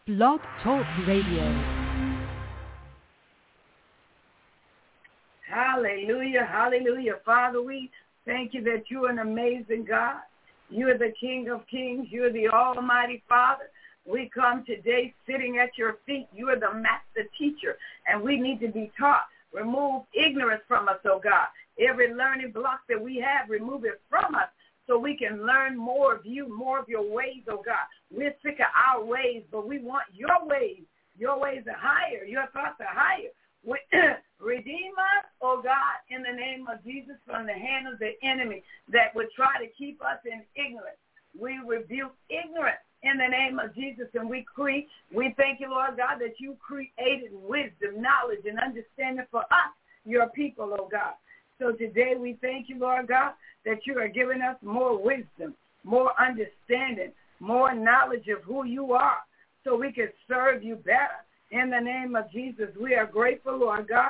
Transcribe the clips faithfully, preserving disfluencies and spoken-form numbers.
Blog Talk Radio. Hallelujah, hallelujah. Father, we thank you that you are an amazing God. You are the King of kings. You are the Almighty Father. We come today sitting at your feet. You are the master teacher, and we need to be taught. Remove ignorance from us, oh God. Every learning block that we have, remove it from us so we can learn more of you, more of your ways, oh God. We're sick of our ways, but we want your ways. Your ways are higher. Your thoughts are higher. Redeem us, oh God, in the name of Jesus from the hand of the enemy that would try to keep us in ignorance. We rebuke ignorance in the name of Jesus, and we create, we thank you, Lord God, that you created wisdom, knowledge, and understanding for us, your people, oh God. So today we thank you, Lord God, that you are giving us more wisdom, more understanding, more knowledge of who you are so we can serve you better. In the name of Jesus, we are grateful, Lord God,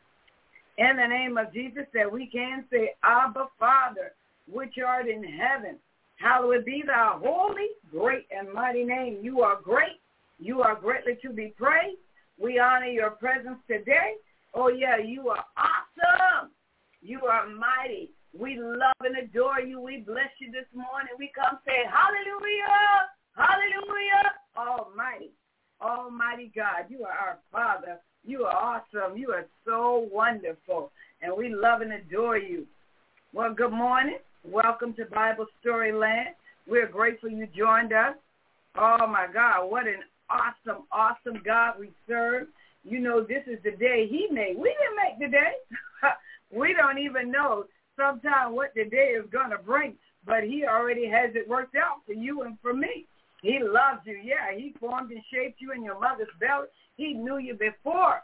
in the name of Jesus, that we can say, Abba, Father, which art in heaven, hallowed be thy holy, great, and mighty name. You are great. You are greatly to be praised. We honor your presence today. Oh, yeah, you are awesome. You are mighty. We love and adore you. We bless you this morning. We come say, hallelujah, hallelujah, almighty. Almighty God, you are our Father. You are awesome. You are so wonderful, and we love and adore you. Well, good morning. Welcome to Bible Story Land. We're grateful you joined us. Oh, my God, what an awesome, awesome God we serve. You know, this is the day he made. We didn't make the day. We don't even know sometimes what the day is going to bring, but he already has it worked out for you and for me. He loves you. Yeah, he formed and shaped you in your mother's belly. He knew you before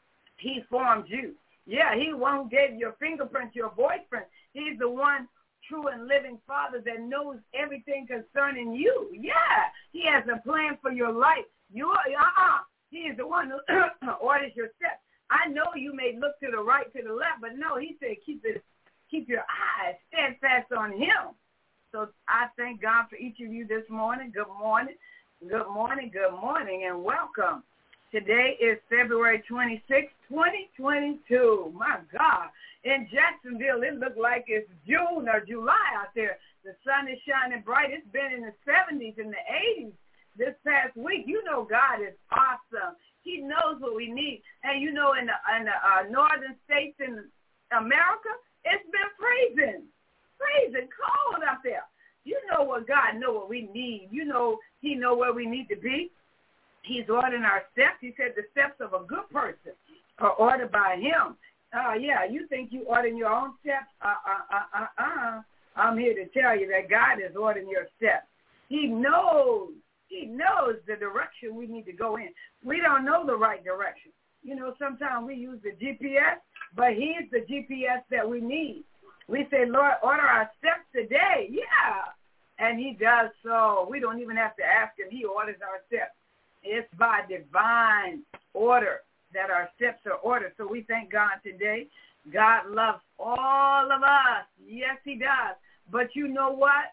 he formed you. Yeah, he one who gave your fingerprint to your boyfriend. He's the one true and living Father that knows everything concerning you. Yeah, he has a plan for your life. You, uh-uh. He is the one who orders your steps. I know you may look to the right, to the left, but no, he said keep it, keep your eyes steadfast on him. So I thank God for each of you this morning. Good morning, good morning, good morning, and welcome. Today is February twenty-sixth, twenty twenty-two. My God, in Jacksonville, it looked like it's June or July out there. The sun is shining bright. It's been in the seventies and the eighties this past week. You know God is awesome. He knows what we need. And you know in the, in the uh, northern states in America, it's been freezing. Freezing cold up there. You know what God know what we need. You know he know where we need to be. He's ordering our steps. He said the steps of a good person are ordered by him. Uh, yeah, you think you ordering your own steps? Uh, uh, uh, uh, uh. I'm here to tell you that God is ordering your steps. He knows. He knows the direction we need to go in. We don't know the right direction. You know, sometimes we use the G P S, but he's the G P S that we need. We say, Lord, order our steps today. Yeah. And he does so. We don't even have to ask him. He orders our steps. It's by divine order that our steps are ordered. So we thank God today. God loves all of us. Yes, he does. But you know what?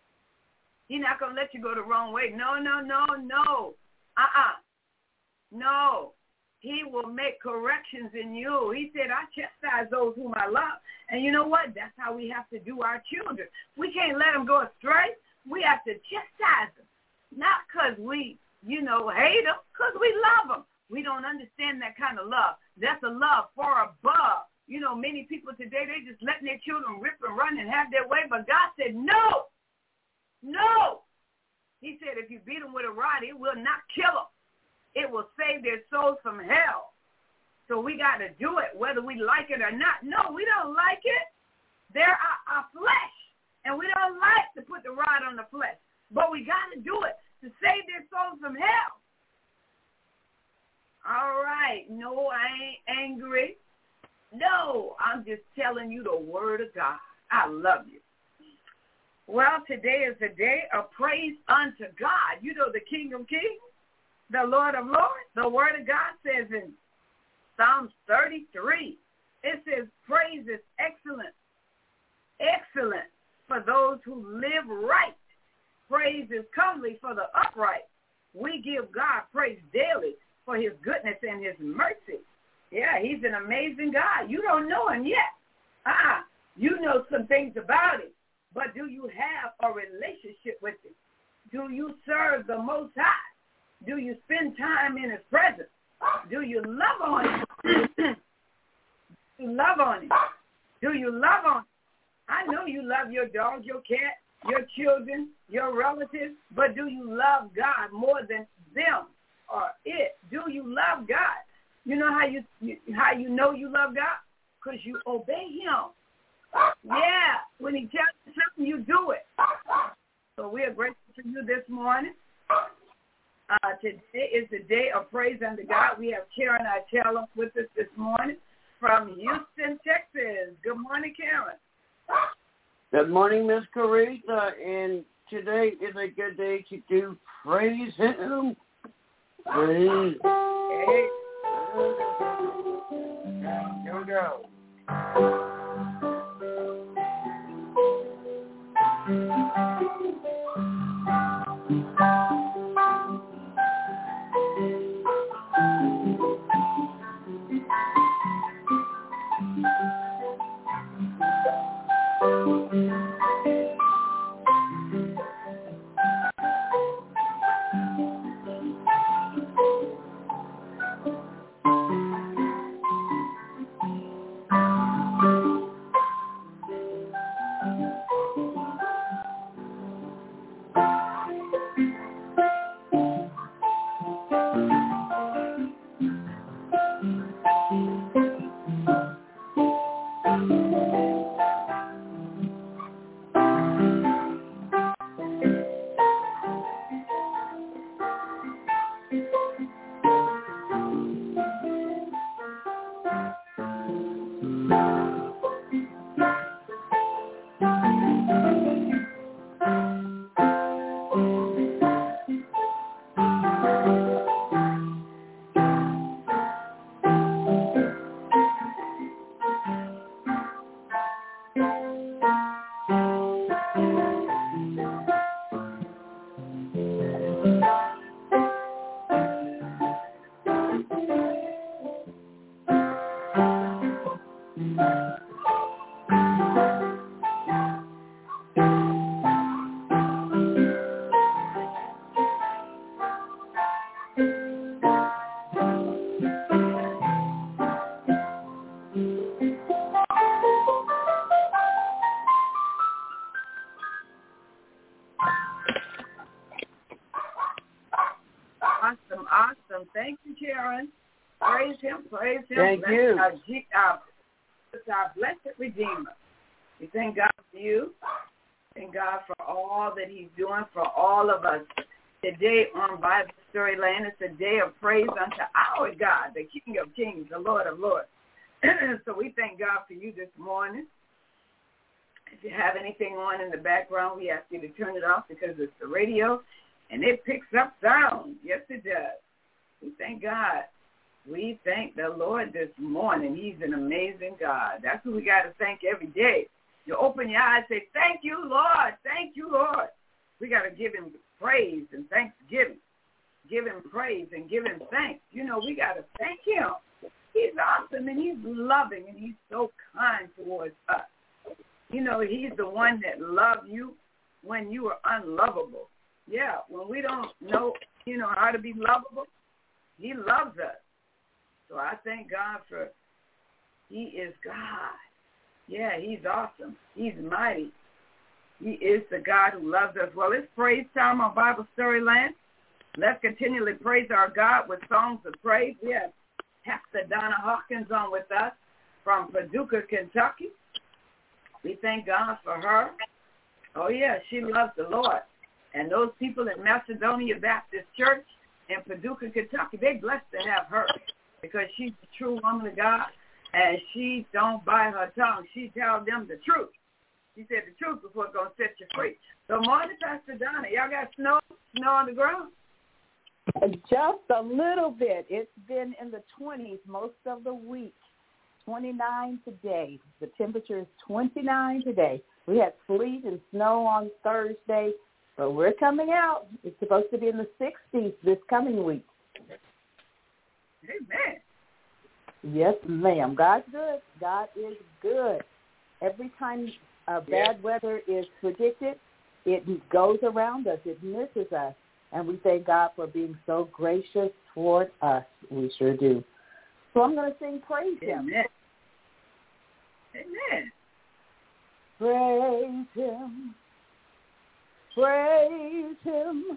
He's not going to let you go the wrong way. No, no, no, no. Uh-uh. No. He will make corrections in you. He said, I chastise those whom I love. And you know what? That's how we have to do our children. We can't let them go astray. We have to chastise them. Not because we, you know, hate them, because we love them. We don't understand that kind of love. That's a love far above. You know, many people today, they just letting their children rip and run and have their way. But God said, no. No. He said, if you beat them with a rod, it will not kill them. It will save their souls from hell. So we got to do it, whether we like it or not. No, we don't like it. They're our, our flesh, and we don't like to put the rod on the flesh. But we got to do it to save their souls from hell. All right. No, I ain't angry. No, I'm just telling you the word of God. I love you. Well, today is the day of praise unto God. You know the King of Kings, the Lord of Lords. The word of God says in Psalms thirty-three, it says, praise is excellent, excellent for those who live right. Praise is comely for the upright. we give God praise daily for his goodness and his mercy. Yeah, he's an amazing God. You don't know him yet. Uh-uh. You know some things about him, but do you have a relationship with him? Do you serve the Most High? Do you spend time in his presence? Do you love on him? Do you love on him? Do you love on him? I know you love your dog, your cat, your children, your relatives, but do you love God more than them or it? Do you love God? You know how you, you how you know you love God? Because you obey him. Yeah, when he tells you something, you do it. So we are grateful for you this morning. Uh, today is the day of praise unto God. We have Karen Itella with us this morning from Houston, Texas. Good morning, Karen. Good morning, Miss Caritha. And today is a good day to do praise him. Praise. Hey. Here we go. Awesome, awesome. Thank you, Karen. Praise him, praise him. Thank Bless you. Our, our, our blessed Redeemer. We thank God for you. Thank God for all that he's doing for all of us. Today on Bible Story Land, it's a day of praise unto our God, the King of Kings, the Lord of Lords. So we thank God for you this morning. If you have anything on in the background, we ask you to turn it off because it's the radio, and it picks up sound. Yes, it does. We thank God. We thank the Lord this morning. He's an amazing God. That's who we got to thank every day. You open your eyes and say, thank you, Lord. Thank you, Lord. We got to give him praise and thanksgiving. Give him praise and give him thanks. You know, we got to thank him. He's awesome, and he's loving, and he's so kind towards us. You know, he's the one that loved you when you were unlovable. Yeah, when we don't know, you know, how to be lovable, he loves us. So I thank God for he is God. Yeah, he's awesome. He's mighty. He is the God who loves us. Well, it's praise time on Bible Story Land. Let's continually praise our God with songs of praise. We have Pastor Donna Hawkins on with us from Paducah, Kentucky. We thank God for her. Oh, yeah, she loves the Lord. And those people at Macedonia Baptist Church in Paducah, Kentucky, they're blessed to have her because she's the true woman of God, and she don't bite her tongue. She tells them the truth. She said the truth before it's going to set you free. So morning, Pastor Donna. Y'all got snow, snow on the ground? Just a little bit. It's been in the twenties most of the week. twenty-nine today. The temperature is twenty-nine today. We had sleet and snow on Thursday, But we're coming out. It's supposed to be in the sixties this coming week. Amen. Yes, ma'am. God's good. God is good. Every time uh, bad yeah. weather is predicted, it goes around us. It misses us. And we thank God for being so gracious toward us. We sure do. So I'm going to sing praise Amen. Him. Amen. Praise Him. Praise Him.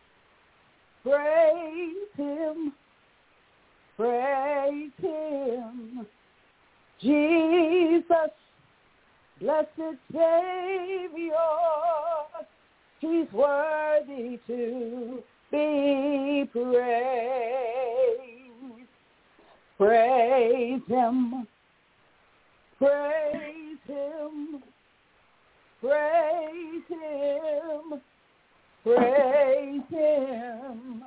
Praise Him. Praise Him. Jesus, blessed Savior, He's worthy to be praised. Praise Him. Praise Him. Praise Him. Praise Him.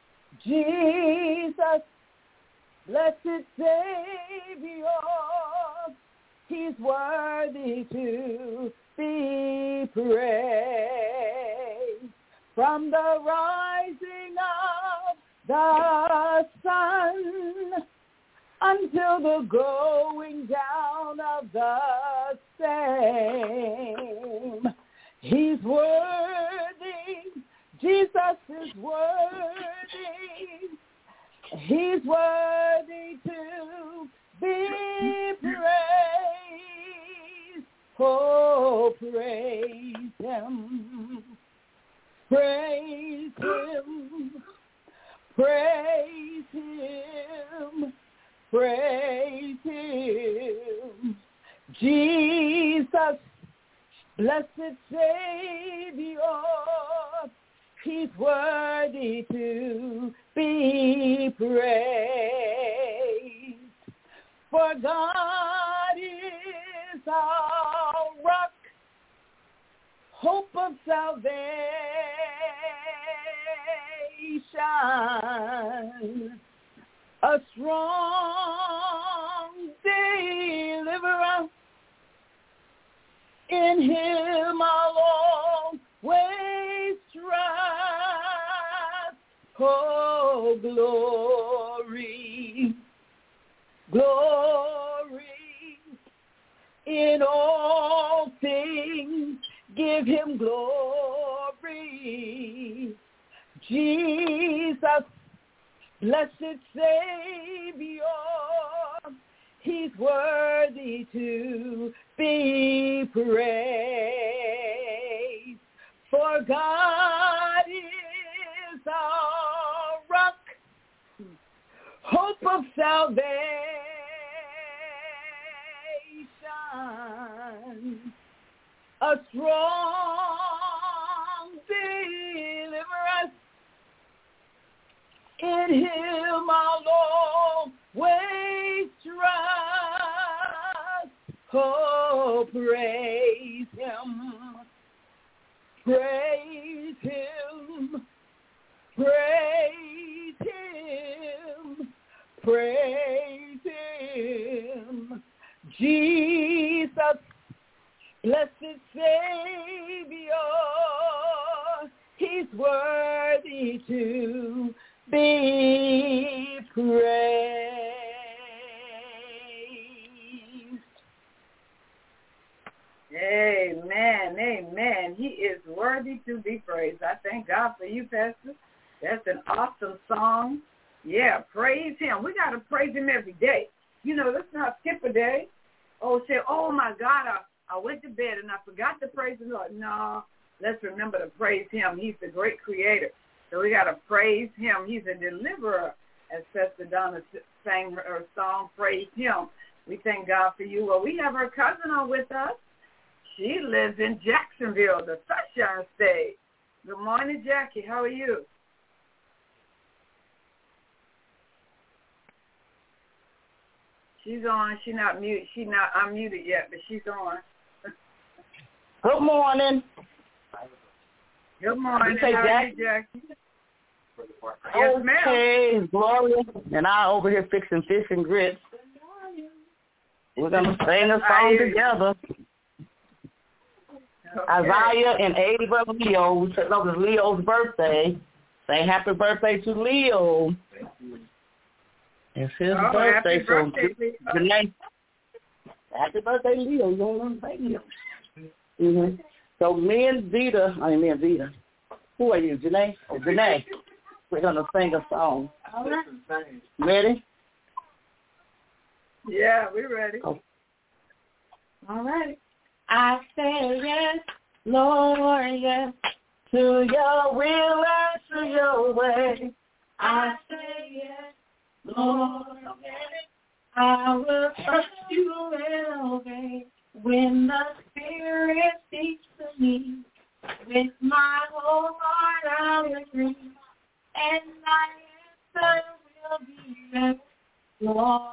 Jesus, blessed Savior, He's worthy to be praised. From the rising of the sun until the going down of the same, He's worthy. Jesus is worthy. He's worthy to be praised. Oh, praise Him. Praise Him. Praise Him. Praise Him. Jesus, blessed Savior, He's worthy to be praised. For God is our rock, hope of salvation, a strong deliverer. In Him I'll always trust. Oh, glory, glory, in all things give Him glory. Jesus, blessed Savior, He's worthy to be praised. For God is our rock, hope of salvation, a strong deliverer. In Him I'll always trust. Oh, praise Him. Praise Him. Praise Him. Praise Him. Jesus, blessed Savior, He's worthy to be praised. Amen. Amen. He is worthy to be praised. I thank God for you, Pastor. That's an awesome song. Yeah, praise Him. We got to praise Him every day. You know, let's not skip a day. Oh, say, oh, my God, I, I went to bed and I forgot to praise the Lord. No, let's remember to praise Him. He's the great creator. So we got to praise Him. He's a deliverer, as Sister Donna sang her, her song, Praise Him. We thank God for you. Well, we have our cousin on with us. She lives in Jacksonville, the Sunshine State. Good morning, Jackie. How are you? She's on. She's not mute. She's not unmuted yet, but she's on. Good morning. Good morning. How are you, Jackie? Yes, ma'am. Okay, Gloria and I over here fixing fish and grits. We're going to sing a song together. Okay. Isaiah and Ava Leo. We took over Leo's birthday. Say happy birthday to Leo. It's his oh, birthday. Happy birthday, so, Leo. Janae, happy birthday, Leo. You don't want to say Leo. Mm-hmm. So me and Vita, I mean me and Vita. Who are you, Janae? Oh, Janae. We're going to sing a song. All right. Ready? Yeah, we're ready. Oh. All right. I say yes, Lord, yes, to your will and to your way. I say yes, Lord, yes, I will trust you and obey. When the Spirit speaks to me, with my whole heart I will agree, and my answer will be yes, Lord.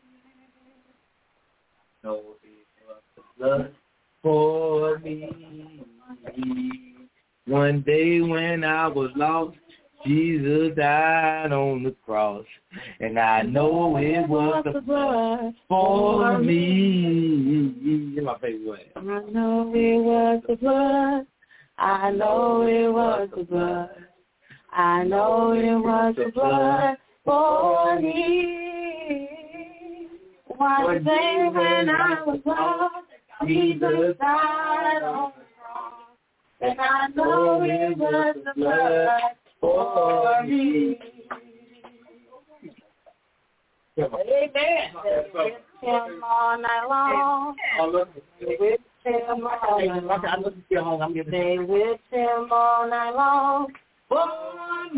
No, it was the blood for me. One day when I was lost, Jesus died on the cross, and I know it was the blood for me. That's my favorite one. I know it was the blood. I know it was the blood. I know it was the blood for me. One day when I was lost, Jesus died on the cross, and I know it was the blood for me. Amen. With him all night long. With him all night long. Stay with him all night long for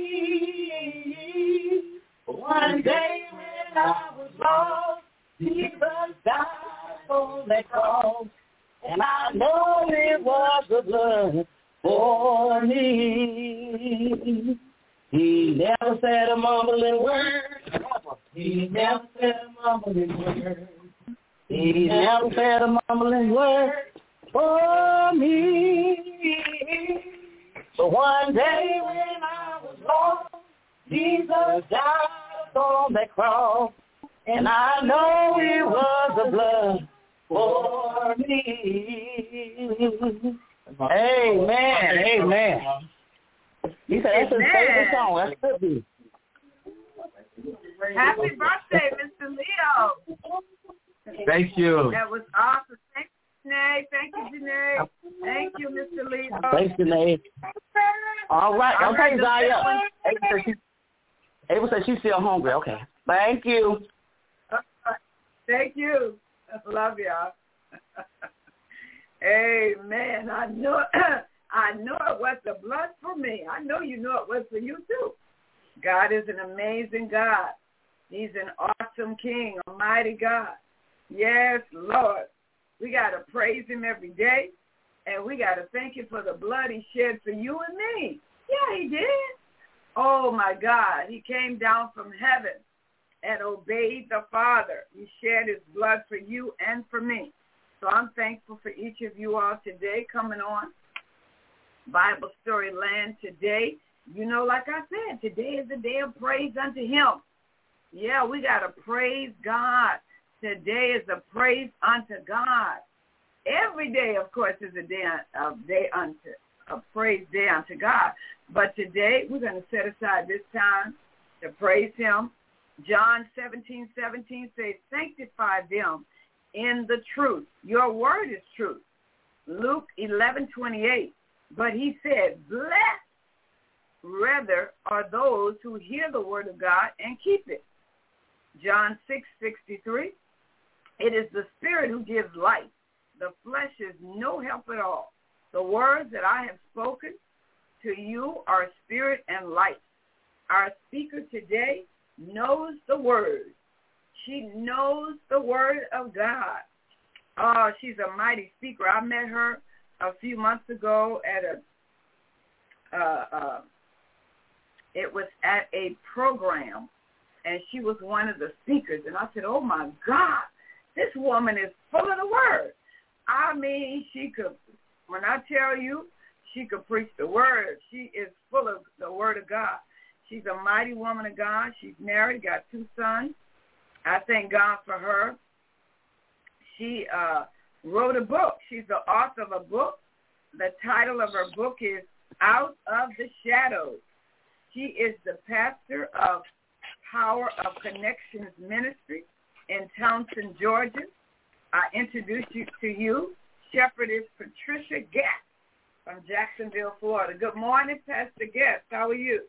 me. One day when I was lost, Jesus died on that cross, and I know it was the blood for me. He never said a mumbling word. He never said a mumbling word. He never said a mumbling word for me. But one day when I was lost, Jesus died on that cross, and I know it was the blood for me. Amen. Amen. He said that's his favorite song. That's good be. Happy birthday, Mister Leo. Thank you. That was awesome. Thank you, Janae. Thank you, Janae. Thank you, Mister Leo. Thanks, Janae. All right. All Okay, right, Zaya. Ava said, she, Ava said she's still hungry. Okay. Thank you. Uh, thank you. Love y'all. Amen. I know I know it was the blood for me. I know you know it was for you too. God is an amazing God. He's an awesome King, a mighty God. Yes, Lord. We got to praise him every day, and we got to thank him for the blood he shed for you and me. Yeah, he did. Oh, my God. He came down from heaven and obeyed the Father. He shed his blood for you and for me. So I'm thankful for each of you all today coming on Bible Story Land today. You know, like I said, today is the day of praise unto him. Yeah, we got to praise God. Today is a praise unto God. Every day, of course, is a day of day unto a praise day unto God. But today we're going to set aside this time to praise him. John seventeen seventeen says, sanctify them in the truth. Your word is truth. Luke eleven twenty-eight. But he said, blessed rather are those who hear the word of God and keep it. John six sixty-three. It is the Spirit who gives life. The flesh is no help at all. The words that I have spoken to you are spirit and life. Our speaker today knows the word. She knows the word of God. Oh, she's a mighty speaker. I met her a few months ago at a, uh, uh, it was at a program, and she was one of the speakers. And I said, oh, my God, this woman is full of the word. I mean, she could, when I tell you, she could preach the word. She is full of the word of God. She's a mighty woman of God. She's married, got two sons. I thank God for her. She uh, wrote a book. She's the author of a book the title of her book is Out of the Shadows. She is the pastor of Power of Connections Ministry in Townsend, Georgia. I introduce you to you, Shepherdess Patricia Guest from Jacksonville, Florida. Good morning, Pastor Guest. How are you?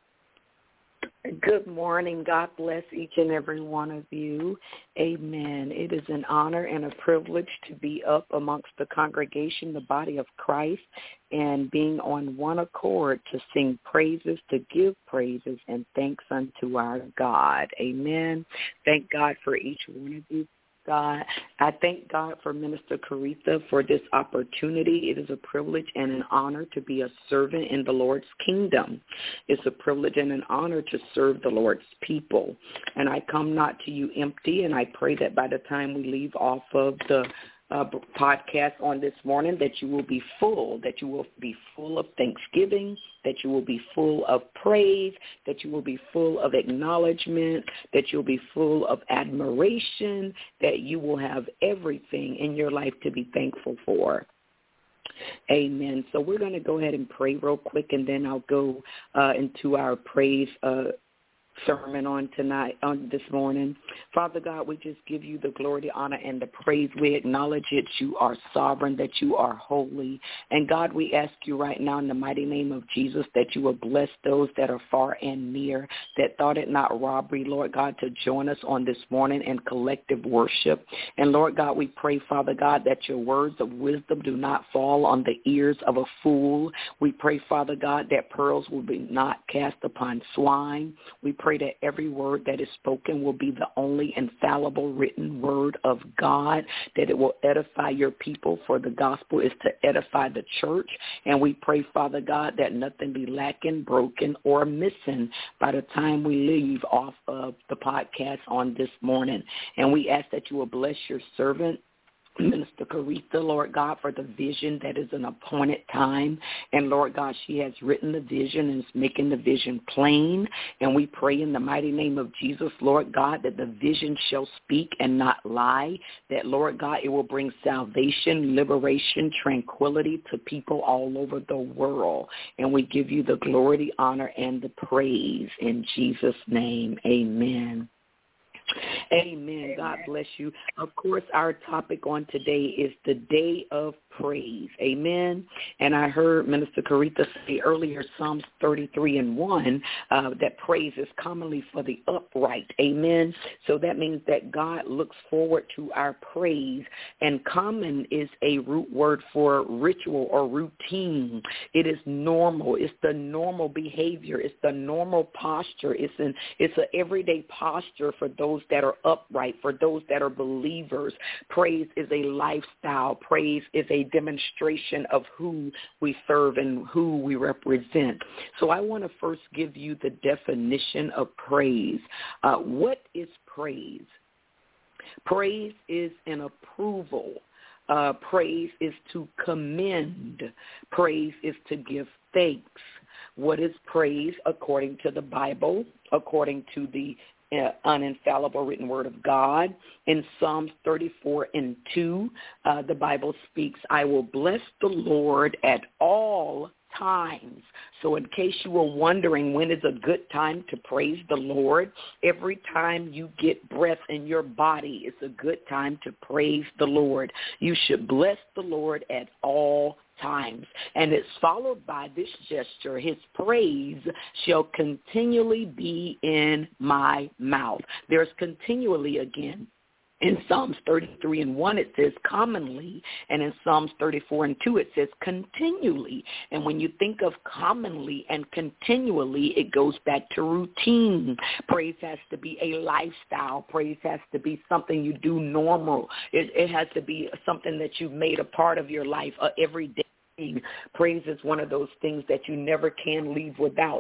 Good morning. God bless each and every one of you. Amen. It is an honor and a privilege to be up amongst the congregation, the body of Christ, and being on one accord to sing praises, to give praises, and thanks unto our God. Amen. Thank God for each one of you. God. I thank God for Minister Caretha for this opportunity. It is a privilege and an honor to be a servant in the Lord's kingdom. It's a privilege and an honor to serve the Lord's people. And I come not to you empty, and I pray that by the time we leave off of the Uh, podcast on this morning, that you will be full, that you will be full of thanksgiving, that you will be full of praise, that you will be full of acknowledgement, that you'll be full of admiration, that you will have everything in your life to be thankful for. Amen. So we're going to go ahead and pray real quick, and then I'll go uh, into our praise uh sermon on tonight, on this morning. Father God, we just give you the glory, the honor, and the praise. We acknowledge that you are sovereign, that you are holy. And God, we ask you right now in the mighty name of Jesus that you will bless those that are far and near, that thought it not robbery, Lord God, to join us on this morning in collective worship. And Lord God, we pray, Father God, that your words of wisdom do not fall on the ears of a fool. We pray, Father God, that pearls will be not cast upon swine. We pray pray that every word that is spoken will be the only infallible written word of God, that it will edify your people, for the gospel is to edify the church. And we pray, Father God, that nothing be lacking, broken, or missing by the time we leave off of the podcast on this morning. And we ask that you will bless your servant, Minister Caretha, Lord God, for the vision that is an appointed time. And, Lord God, she has written the vision and is making the vision plain. And we pray in the mighty name of Jesus, Lord God, that the vision shall speak and not lie, that, Lord God, it will bring salvation, liberation, tranquility to people all over the world. And we give you the glory, the honor, and the praise in Jesus' name. Amen. Amen. Amen. God bless you. Of course, our topic on today is the day of praise. Amen. And I heard Minister Caretha say earlier, Psalms thirty-three and one, uh, that praise is commonly for the upright. Amen. So that means that God looks forward to our praise. And common is a root word for ritual or routine. It is normal. It's the normal behavior. It's the normal posture. It's an it's an everyday posture for those that are upright, for those that are believers. Praise is a lifestyle. Praise is a demonstration of who we serve and who we represent. So I want to first give you the definition of praise. Uh, what is praise? Praise is an approval. Uh, praise is to commend. Praise is to give thanks. What is praise according to the Bible, according to the Uh, uninfallible written word of God? In Psalms thirty-four and two, uh, the Bible speaks, I will bless the Lord at all times. So in case you were wondering when is a good time to praise the Lord, every time you get breath in your body, it's a good time to praise the Lord. You should bless the Lord at all times. And it's followed by this gesture, his praise shall continually be in my mouth. There's continually again. In Psalms thirty-three and one, it says commonly, and in Psalms thirty-four and two, it says continually. And when you think of commonly and continually, it goes back to routine. Praise has to be a lifestyle. Praise has to be something you do normal. It, it has to be something that you've made a part of your life uh, every day. Praise is one of those things that you never can leave without, that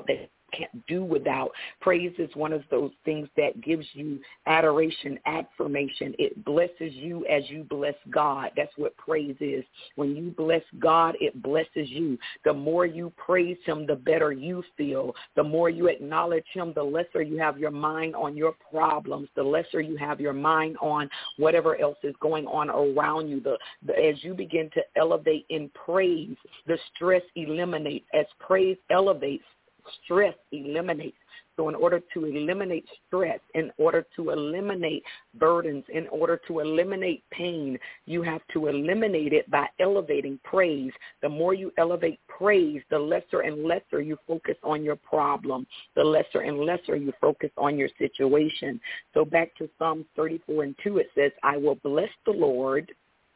can't do without. Praise is one of those things that gives you adoration, affirmation. It blesses you as you bless God. That's what praise is. When you bless God, it blesses you. The more you praise him, the better you feel. The more you acknowledge him, the lesser you have your mind on your problems, the lesser you have your mind on whatever else is going on around you. The, the as you begin to elevate in praise, the stress eliminates. As praise elevates, stress eliminates. So in order to eliminate stress, in order to eliminate burdens, in order to eliminate pain, you have to eliminate it by elevating praise. The more you elevate praise, the lesser and lesser you focus on your problem, the lesser and lesser you focus on your situation. So back to Psalms thirty-four and two, it says, I will bless the Lord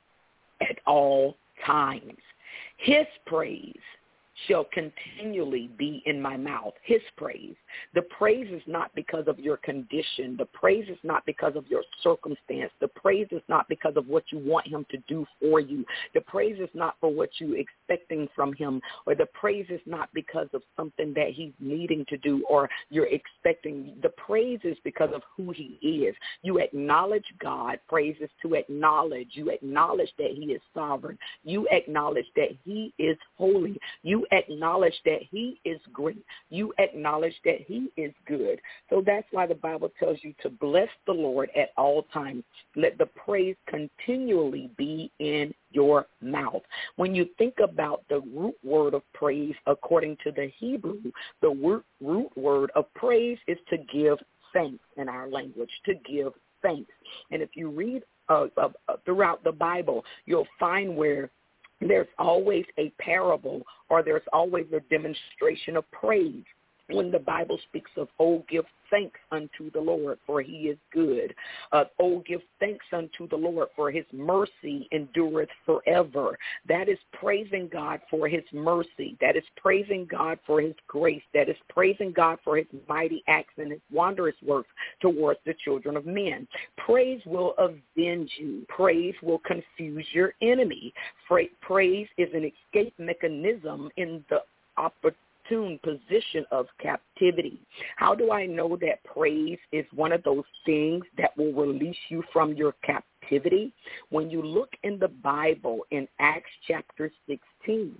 at all times. His praise shall continually be in my mouth, his praise. The praise is not because of your condition. The praise is not because of your circumstance. The praise is not because of what you want him to do for you. The praise is not for what you're expecting from him, or the praise is not because of something that he's needing to do or you're expecting. The praise is because of who he is. You acknowledge God. Praise is to acknowledge. You acknowledge that he is sovereign. You acknowledge that he is holy. You acknowledge that he is great. You acknowledge that he is good. So that's why the Bible tells you to bless the Lord at all times. Let the praise continually be in your mouth. When you think about the root word of praise, according to the Hebrew, the root, root word of praise is to give thanks in our language, to give thanks. And if you read uh, uh, throughout the Bible, you'll find where there's always a parable or there's always a demonstration of praise. When the Bible speaks of, oh, give thanks unto the Lord, for he is good. Uh, oh, give thanks unto the Lord, for his mercy endureth forever. That is praising God for his mercy. That is praising God for his grace. That is praising God for his mighty acts and his wondrous works towards the children of men. Praise will avenge you. Praise will confuse your enemy. Praise is an escape mechanism in the opportunity position of captivity. How do I know that praise is one of those things that will release you from your captivity? When you look in the Bible in Acts chapter sixteen,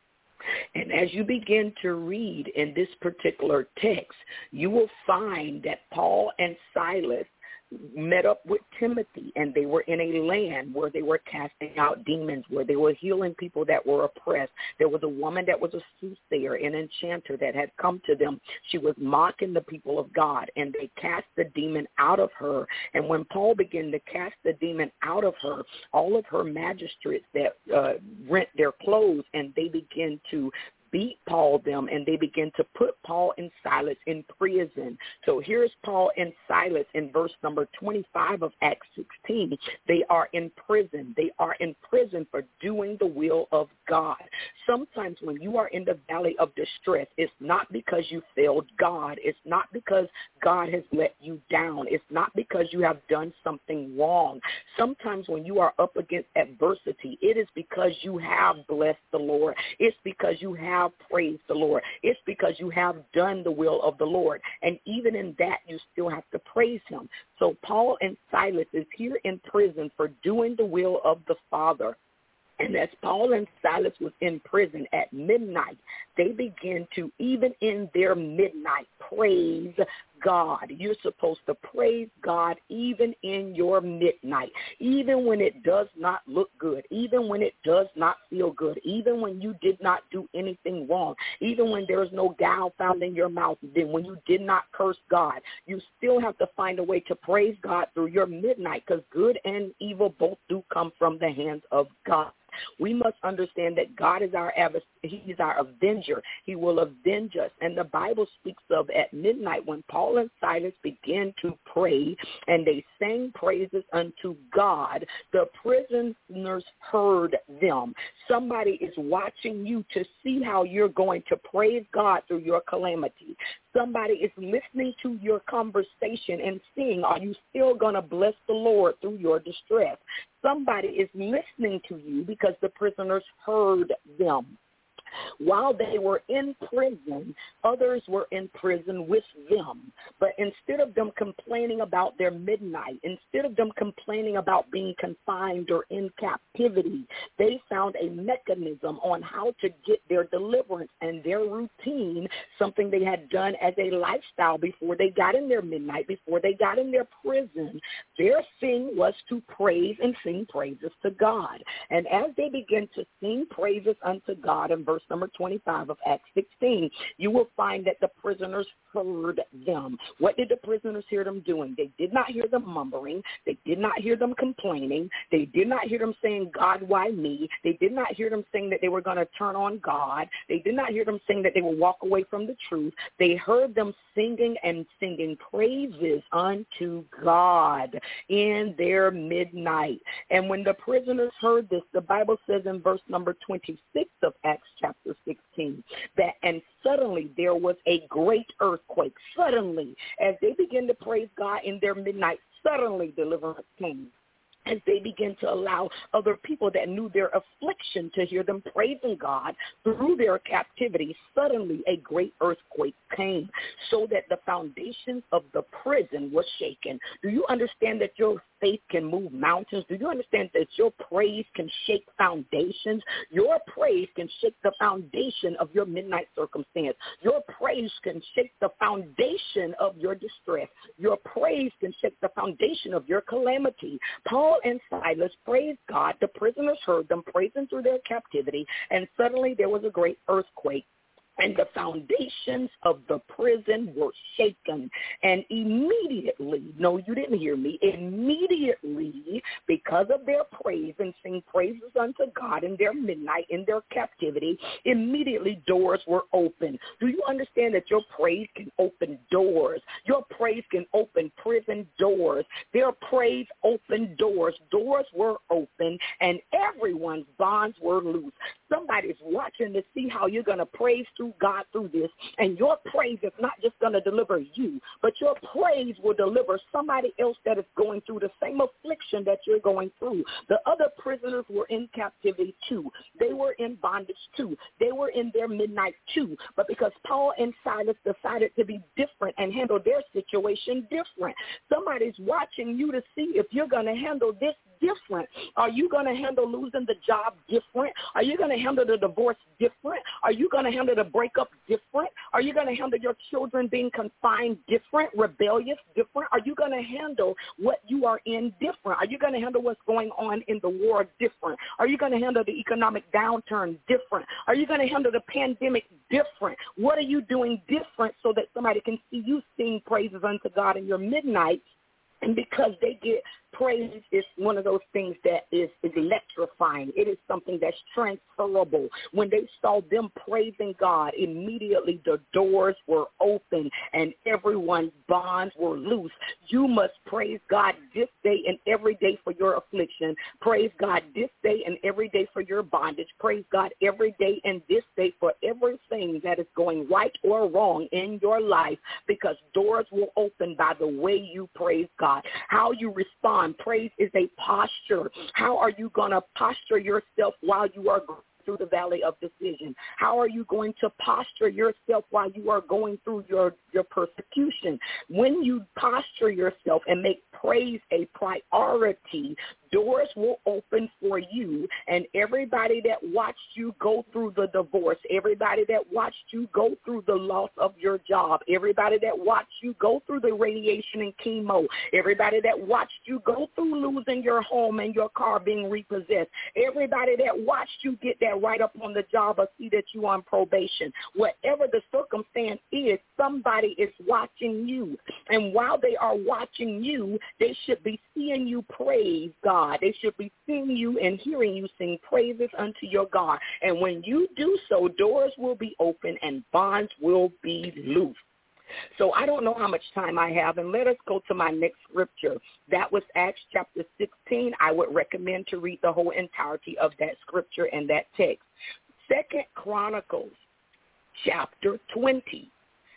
and as you begin to read in this particular text, you will find that Paul and Silas met up with Timothy, and they were in a land where they were casting out demons, where they were healing people that were oppressed. There was a woman that was a soothsayer, an enchanter that had come to them. She was mocking the people of God, and they cast the demon out of her. And when Paul began to cast the demon out of her, all of her magistrates that uh, rent their clothes, and they began to beat Paul them, and they begin to put Paul and Silas in prison. So here's Paul and Silas in verse number twenty-five of Acts sixteen. They are in prison. They are in prison for doing the will of God. Sometimes when you are in the valley of distress, it's not because you failed God. It's not because God has let you down. It's not because you have done something wrong. Sometimes when you are up against adversity, it is because you have blessed the Lord. It's because you have praised the Lord. It's because you have done the will of the Lord. And even in that, you still have to praise him. So Paul and Silas is here in prison for doing the will of the Father. And as Paul and Silas was in prison at midnight, they began to, even in their midnight, praise God. You're supposed to praise God even in your midnight, even when it does not look good, even when it does not feel good, even when you did not do anything wrong, even when there is no gall found in your mouth, then when you did not curse God. You still have to find a way to praise God through your midnight, because good and evil both do come from the hands of God. We must understand that God is our adversary. He is our avenger. He will avenge us. And the Bible speaks of at midnight when Paul and Silas began to pray and they sang praises unto God, the prisoners heard them. Somebody is watching you to see how you're going to praise God through your calamity. Somebody is listening to your conversation and seeing, are you still going to bless the Lord through your distress? Somebody is listening to you because the prisoners heard them. While they were in prison, others were in prison with them. But instead of them complaining about their midnight, instead of them complaining about being confined or in captivity, they found a mechanism on how to get their deliverance and their routine, something they had done as a lifestyle before they got in their midnight, before they got in their prison. Their thing was to praise and sing praises to God. And as they began to sing praises unto God in verse number twenty-five of Acts sixteen, you will find that the prisoners heard them. What did the prisoners hear them doing? They did not hear them mumbling. They did not hear them complaining. They did not hear them saying, God, why me? They did not hear them saying that they were going to turn on God. They did not hear them saying that they would walk away from the truth. They heard them singing and singing praises unto God in their midnight. And when the prisoners heard this, the Bible says in verse number twenty-six of Acts chapter sixteen, that and suddenly there was a great earthquake. Suddenly, as they began to praise God in their midnight, suddenly deliverance came. As they begin to allow other people that knew their affliction to hear them praising God through their captivity, suddenly a great earthquake came, so that the foundations of the prison were shaken. Do you understand that your faith can move mountains? Do you understand that your praise can shake foundations? Your praise can shake the foundation of your midnight circumstance. Your praise can shake the foundation of your distress. Your praise can shake the foundation of your calamity. Paul and Silas praised God. The prisoners heard them praising through their captivity, and suddenly there was a great earthquake. And the foundations of the prison were shaken. And immediately, no, you didn't hear me, immediately, because of their praise and sing praises unto God in their midnight, in their captivity, immediately doors were open. Do you understand that your praise can open doors? Your praise can open prison doors. Their praise opened doors. Doors were open, and everyone's bonds were loose. Somebody's watching to see how you're going to praise through God through this, and your praise is not just going to deliver you, but your praise will deliver somebody else that is going through the same affliction that you're going through. The other prisoners were in captivity too. They were in bondage too. They were in their midnight too. But because Paul and Silas decided to be different and handle their situation different, somebody's watching you to see if you're going to handle this different. Are you going to handle losing the job different? Are you going to handle the divorce different? Are you going to handle the breakup different? Are you going to handle your children being confined different, rebellious different? Are you going to handle what you are in different? Are you going to handle what's going on in the war different? Are you going to handle the economic downturn different? Are you going to handle the pandemic different? What are you doing different so that somebody can see you sing praises unto God in your midnight? And because they get praise is one of those things that is, is electrifying. It is something that's transferable. When they saw them praising God, immediately the doors were open and everyone's bonds were loose. You must praise God this day and every day for your affliction. Praise God this day and every day for your bondage. Praise God every day and this day for everything that is going right or wrong in your life, because doors will open by the way you praise God. How you respond. Praise is a posture. How are you going to posture yourself while you are going through the valley of decision? How are you going to posture yourself while you are going through your, your persecution? When you posture yourself and make praise a priority, doors will open for you, and everybody that watched you go through the divorce, everybody that watched you go through the loss of your job, everybody that watched you go through the radiation and chemo, everybody that watched you go through losing your home and your car being repossessed, everybody that watched you get that right up on the job or see that you on probation, whatever the circumstance is, somebody is watching you. And while they are watching you, they should be seeing you praise God. They should be seeing you and hearing you sing praises unto your God. And when you do so, doors will be open and bonds will be loose. So I don't know how much time I have, and let us go to my next scripture. That was Acts chapter sixteen. I would recommend to read the whole entirety of that scripture and that text. Second Chronicles chapter twenty.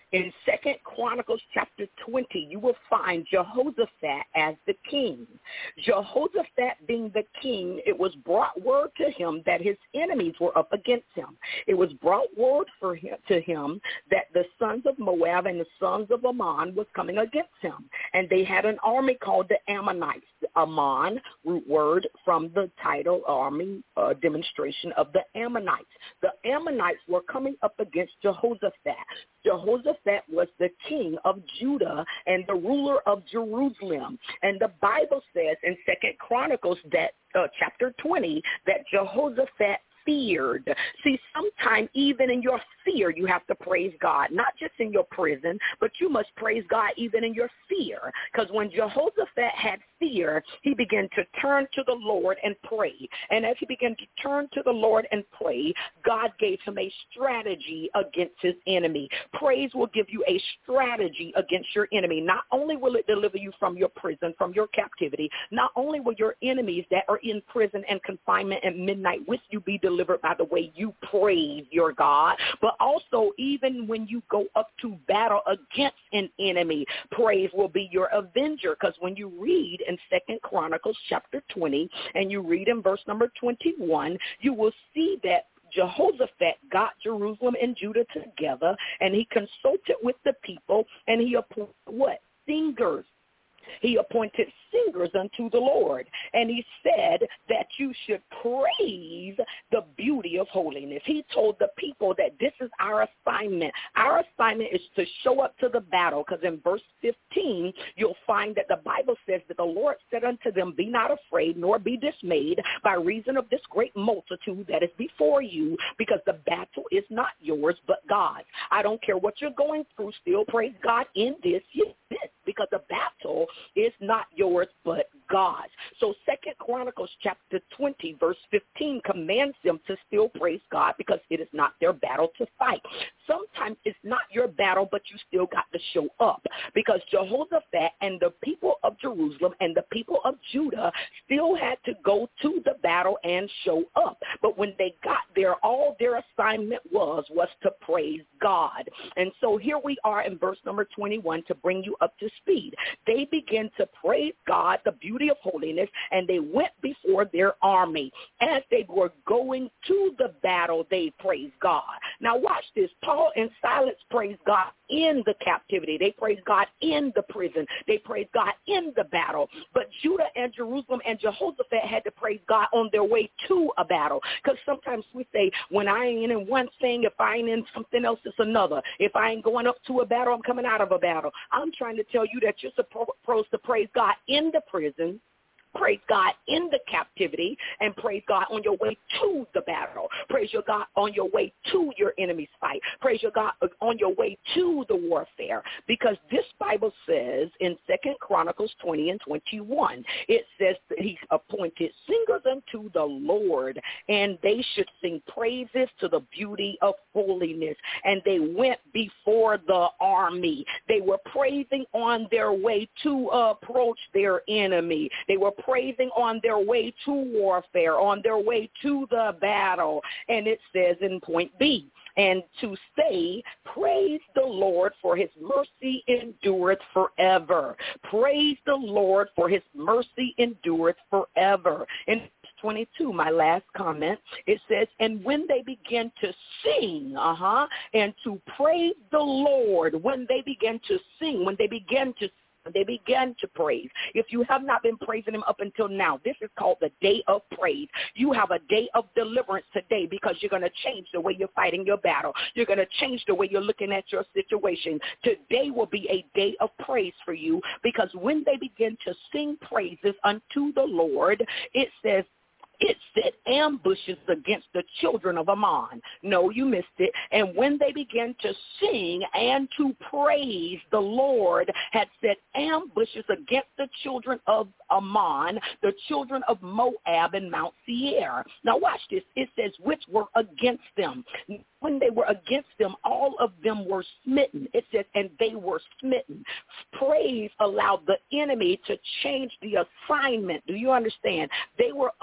In Second Chronicles chapter twenty, you will find Jehoshaphat as the king. Jehoshaphat being the king, it was brought word to him that his enemies were up against him. It was brought word for him, to him that the sons of Moab and the sons of Ammon was coming against him. And they had an army called the Ammonites. Ammon, root word from the title army uh, demonstration of the Ammonites. The Ammonites were coming up against Jehoshaphat. Jehoshaphat was the king of Judah and the ruler of Jerusalem. And the Bible says in Second Chronicles that uh, chapter twenty that Jehoshaphat feared. See, sometimes even in your fear, you have to praise God, not just in your prison, but you must praise God even in your fear. Because when Jehoshaphat had fear, he began to turn to the Lord and pray. And as he began to turn to the Lord and pray, God gave him a strategy against his enemy. Praise will give you a strategy against your enemy. Not only will it deliver you from your prison, from your captivity, not only will your enemies that are in prison and confinement at midnight with you be delivered by the way you praise your God, but also even when you go up to battle against an enemy, praise will be your avenger. Because when you read in Second Chronicles chapter twenty and you read in verse number twenty-one, you will see that Jehoshaphat got Jerusalem and Judah together, and he consulted with the people, and he appointed what? Singers. He appointed singers unto the Lord, and he said that you should praise the beauty of holiness. He told the people that this is our assignment. Our assignment is to show up to the battle, because in verse fifteen, you'll find that the Bible says that the Lord said unto them, be not afraid, nor be dismayed by reason of this great multitude that is before you, because the battle is not yours, but God's. I don't care what you're going through, still praise God in this, because the battle is not yours, but God's. So Second Chronicles chapter twenty, verse fifteen commands them to still praise God, because it is not their battle to fight. Sometimes it's not your battle, but you still got to show up, because Jehoshaphat and the people of Jerusalem and the people of Judah still had to go to the battle and show up. But when they got there, all their assignment was, was to praise God. And so here we are in verse number twenty-one to bring you up to speed. They began to praise God, the beauty of holiness, and they went before their army. As they were going to the battle, they praised God. Now watch this. Paul and Silas praised God in the captivity. They praised God in the prison. They praised God in the battle. But Judah and Jerusalem and Jehoshaphat had to praise God on their way to a battle. Because sometimes we say, when I ain't in one thing, if I ain't in something else, it's another. If I ain't going up to a battle, I'm coming out of a battle. I'm trying to tell you that you're supposed to praise God in the prison, praise God in the captivity, and praise God on your way to the battle. Praise your God on your way to your enemy's fight. Praise your God on your way to the warfare. Because this Bible says in Second Chronicles twenty and twenty-one, it says that he appointed singers unto the Lord, and they should sing praises to the beauty of holiness. And they went before the army. They were praising on their way to approach their enemy. They were praising on their way to warfare, on their way to the battle. And it says in point B, and to say, praise the Lord, for his mercy endureth forever. Praise the Lord, for his mercy endureth forever. In twenty-two, my last comment, it says, and when they began to sing, uh-huh, and to praise the Lord, when they began to sing, when they began to They began to praise. If you have not been praising him up until now, this is called the day of praise. You have a day of deliverance today, because you're going to change the way you're fighting your battle. You're going to change the way you're looking at your situation. Today will be a day of praise for you, because when they begin to sing praises unto the Lord, it says, it set ambushes against the children of Ammon. No, you missed it. And when they began to sing and to praise, the Lord had set ambushes against the children of Ammon, the children of Moab and Mount Seir. Now watch this. It says, which were against them. When they were against them, all of them were smitten. It says, and they were smitten. Praise allowed the enemy to change the assignment. Do you understand? They were up there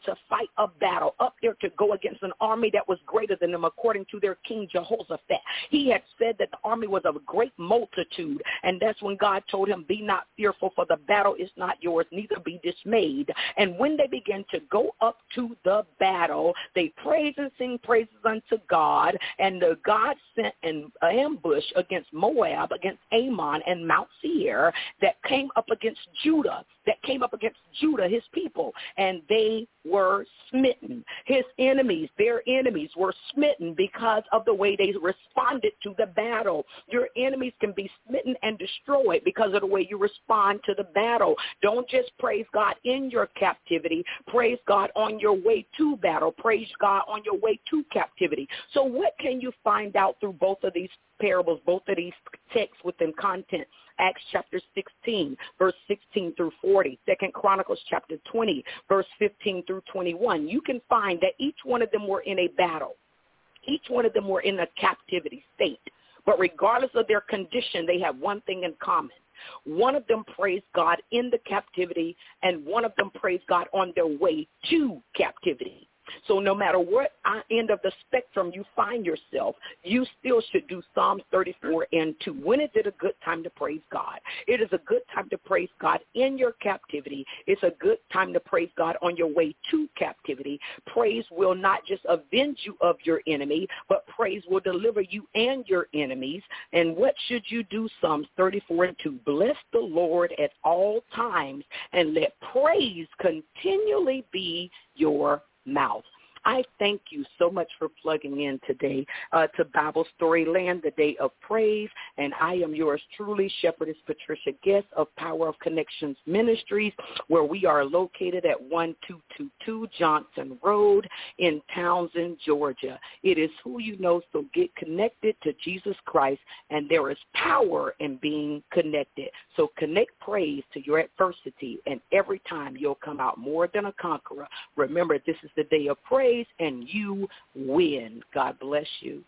to fight a battle, up there to go against an army that was greater than them, according to their king Jehoshaphat. He had said that the army was of a great multitude, and that's when God told him, be not fearful, for the battle is not yours, neither be dismayed. And when they began to go up to the battle, they praise and sing praises unto God, and the God sent an ambush against Moab, against Ammon and Mount Seir, that came up against Judah, that came up against Judah, his people, and they were smitten. His enemies, their enemies were smitten because of the way they responded to the battle. Your enemies can be smitten and destroyed because of the way you respond to the battle. Don't just praise God in your captivity. Praise God on your way to battle. Praise God on your way to captivity. So what can you find out through both of these parables, both of these texts within content? Acts chapter sixteen, verse sixteen through forty, Second Chronicles chapter twenty, verse fifteen through twenty-one. You can find that each one of them were in a battle. Each one of them were in a captivity state. But regardless of their condition, they have one thing in common. One of them praised God in the captivity, and one of them praised God on their way to captivity. So no matter what end of the spectrum you find yourself, you still should do Psalms thirty-four and two. When is it a good time to praise God? It is a good time to praise God in your captivity. It's a good time to praise God on your way to captivity. Praise will not just avenge you of your enemy, but praise will deliver you and your enemies. And what should you do? Psalms thirty-four and two. Bless the Lord at all times, and let praise continually be your mouth. I thank you so much for plugging in today uh, to Bible Story Land, the day of praise, and I am yours truly, Shepherdess Patricia Guest of Power of Connections Ministries, where we are located at one two two two Johnson Road in Townsend, Georgia. It is who you know, so get connected to Jesus Christ, and there is power in being connected. So connect praise to your adversity, and every time you'll come out more than a conqueror. Remember, this is the day of praise, and you win. God bless you.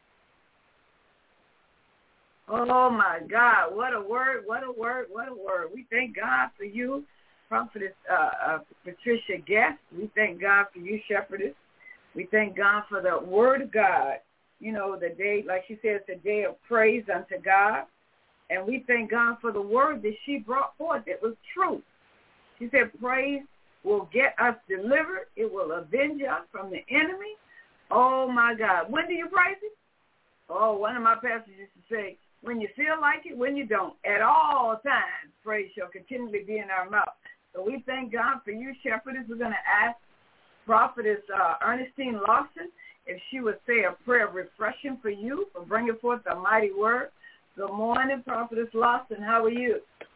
Oh, my God. What a word, what a word, what a word. We thank God for you, Prophetess uh, uh, Patricia Guest. We thank God for you, Shepherdess. We thank God for the word of God. You know, the day, like she said, it's a day of praise unto God. And we thank God for the word that she brought forth. It was truth. She said praise will get us delivered. It will avenge us from the enemy. Oh, my God. When do you praise him? Oh, one of my pastors used to say, when you feel like it, when you don't. At all times, praise shall continually be in our mouth. So we thank God for you, Shepherdess. We're going to ask Prophetess uh, Ernestine Lawson if she would say a prayer of refreshing for you, for bringing forth the mighty word. Good morning, Prophetess Lawson. How are you?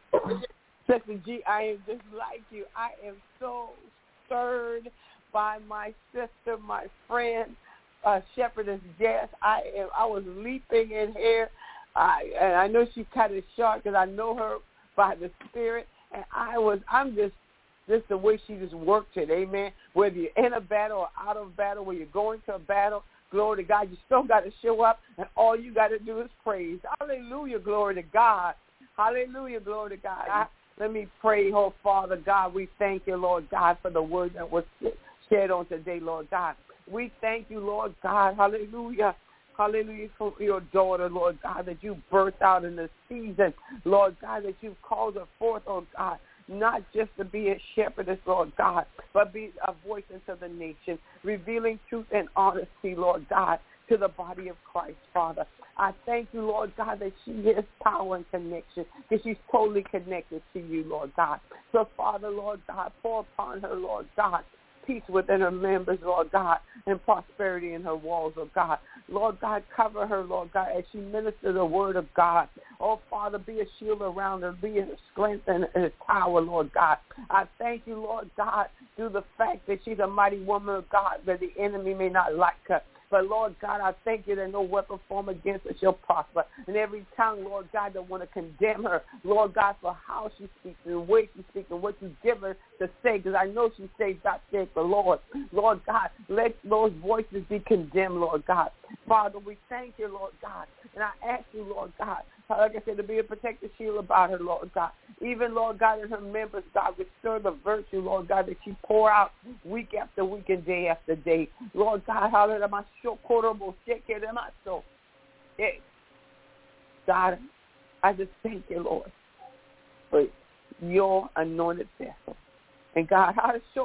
Sister G, I am just like you. I am so stirred by my sister, my friend, uh, Shepherdess Jess. I am. I was leaping in here, I, and I know she's kind of short because I know her by the Spirit. And I was. I'm just, just the way she just worked it. Amen. Whether you're in a battle or out of battle, where you're going to a battle, glory to God, you still got to show up, and all you got to do is praise. Hallelujah, glory to God. Hallelujah, glory to God. I, Let me pray, oh Father God. We thank you, Lord God, for the word that was shared on today, Lord God. We thank you, Lord God. Hallelujah. Hallelujah for your daughter, Lord God, that you birthed out in this season, Lord God, that you've called her forth, oh God, not just to be a shepherdess, Lord God, but be a voice into the nation, revealing truth and honesty, Lord God, to the body of Christ, Father. I thank you, Lord God, that she has power and connection, that she's totally connected to you, Lord God. So, Father, Lord God, pour upon her, Lord God, peace within her members, Lord God, and prosperity in her walls, Lord God. Lord God, cover her, Lord God, as she ministers the word of God. Oh, Father, be a shield around her, be a strength and a power, Lord God. I thank you, Lord God, through the fact that she's a mighty woman of God, that the enemy may not like her. But, Lord God, I thank you that no weapon formed against her shall prosper. And every tongue, Lord God, that want to condemn her, Lord God, for how she speaks and the way she speaks and what you give her to say, because I know she says, "Thus saith the Lord." Lord God, let those voices be condemned, Lord God. Father, we thank you, Lord God. And I ask you, Lord God, like I said, to be a protective shield about her, Lord God. Even, Lord God, in her members, God, restore the virtue, Lord God, that she pour out week after week and day after day. Lord God, hallelujah. God, I just thank you, Lord, for your anointed vessel. And God,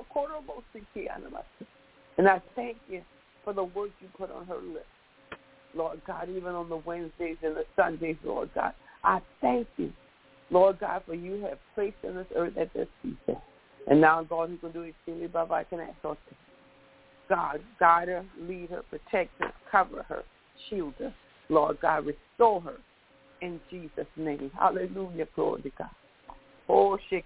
and I thank you for the words you put on her lips, Lord God, even on the Wednesdays and the Sundays, Lord God. I thank you, Lord God, for you have placed on this earth at this season. And now, God, who can do exceedingly above I can ask or think. God, guide her, lead her, protect her, cover her, shield her. Lord God, restore her in Jesus' name. Hallelujah, glory to God. Oh, shit.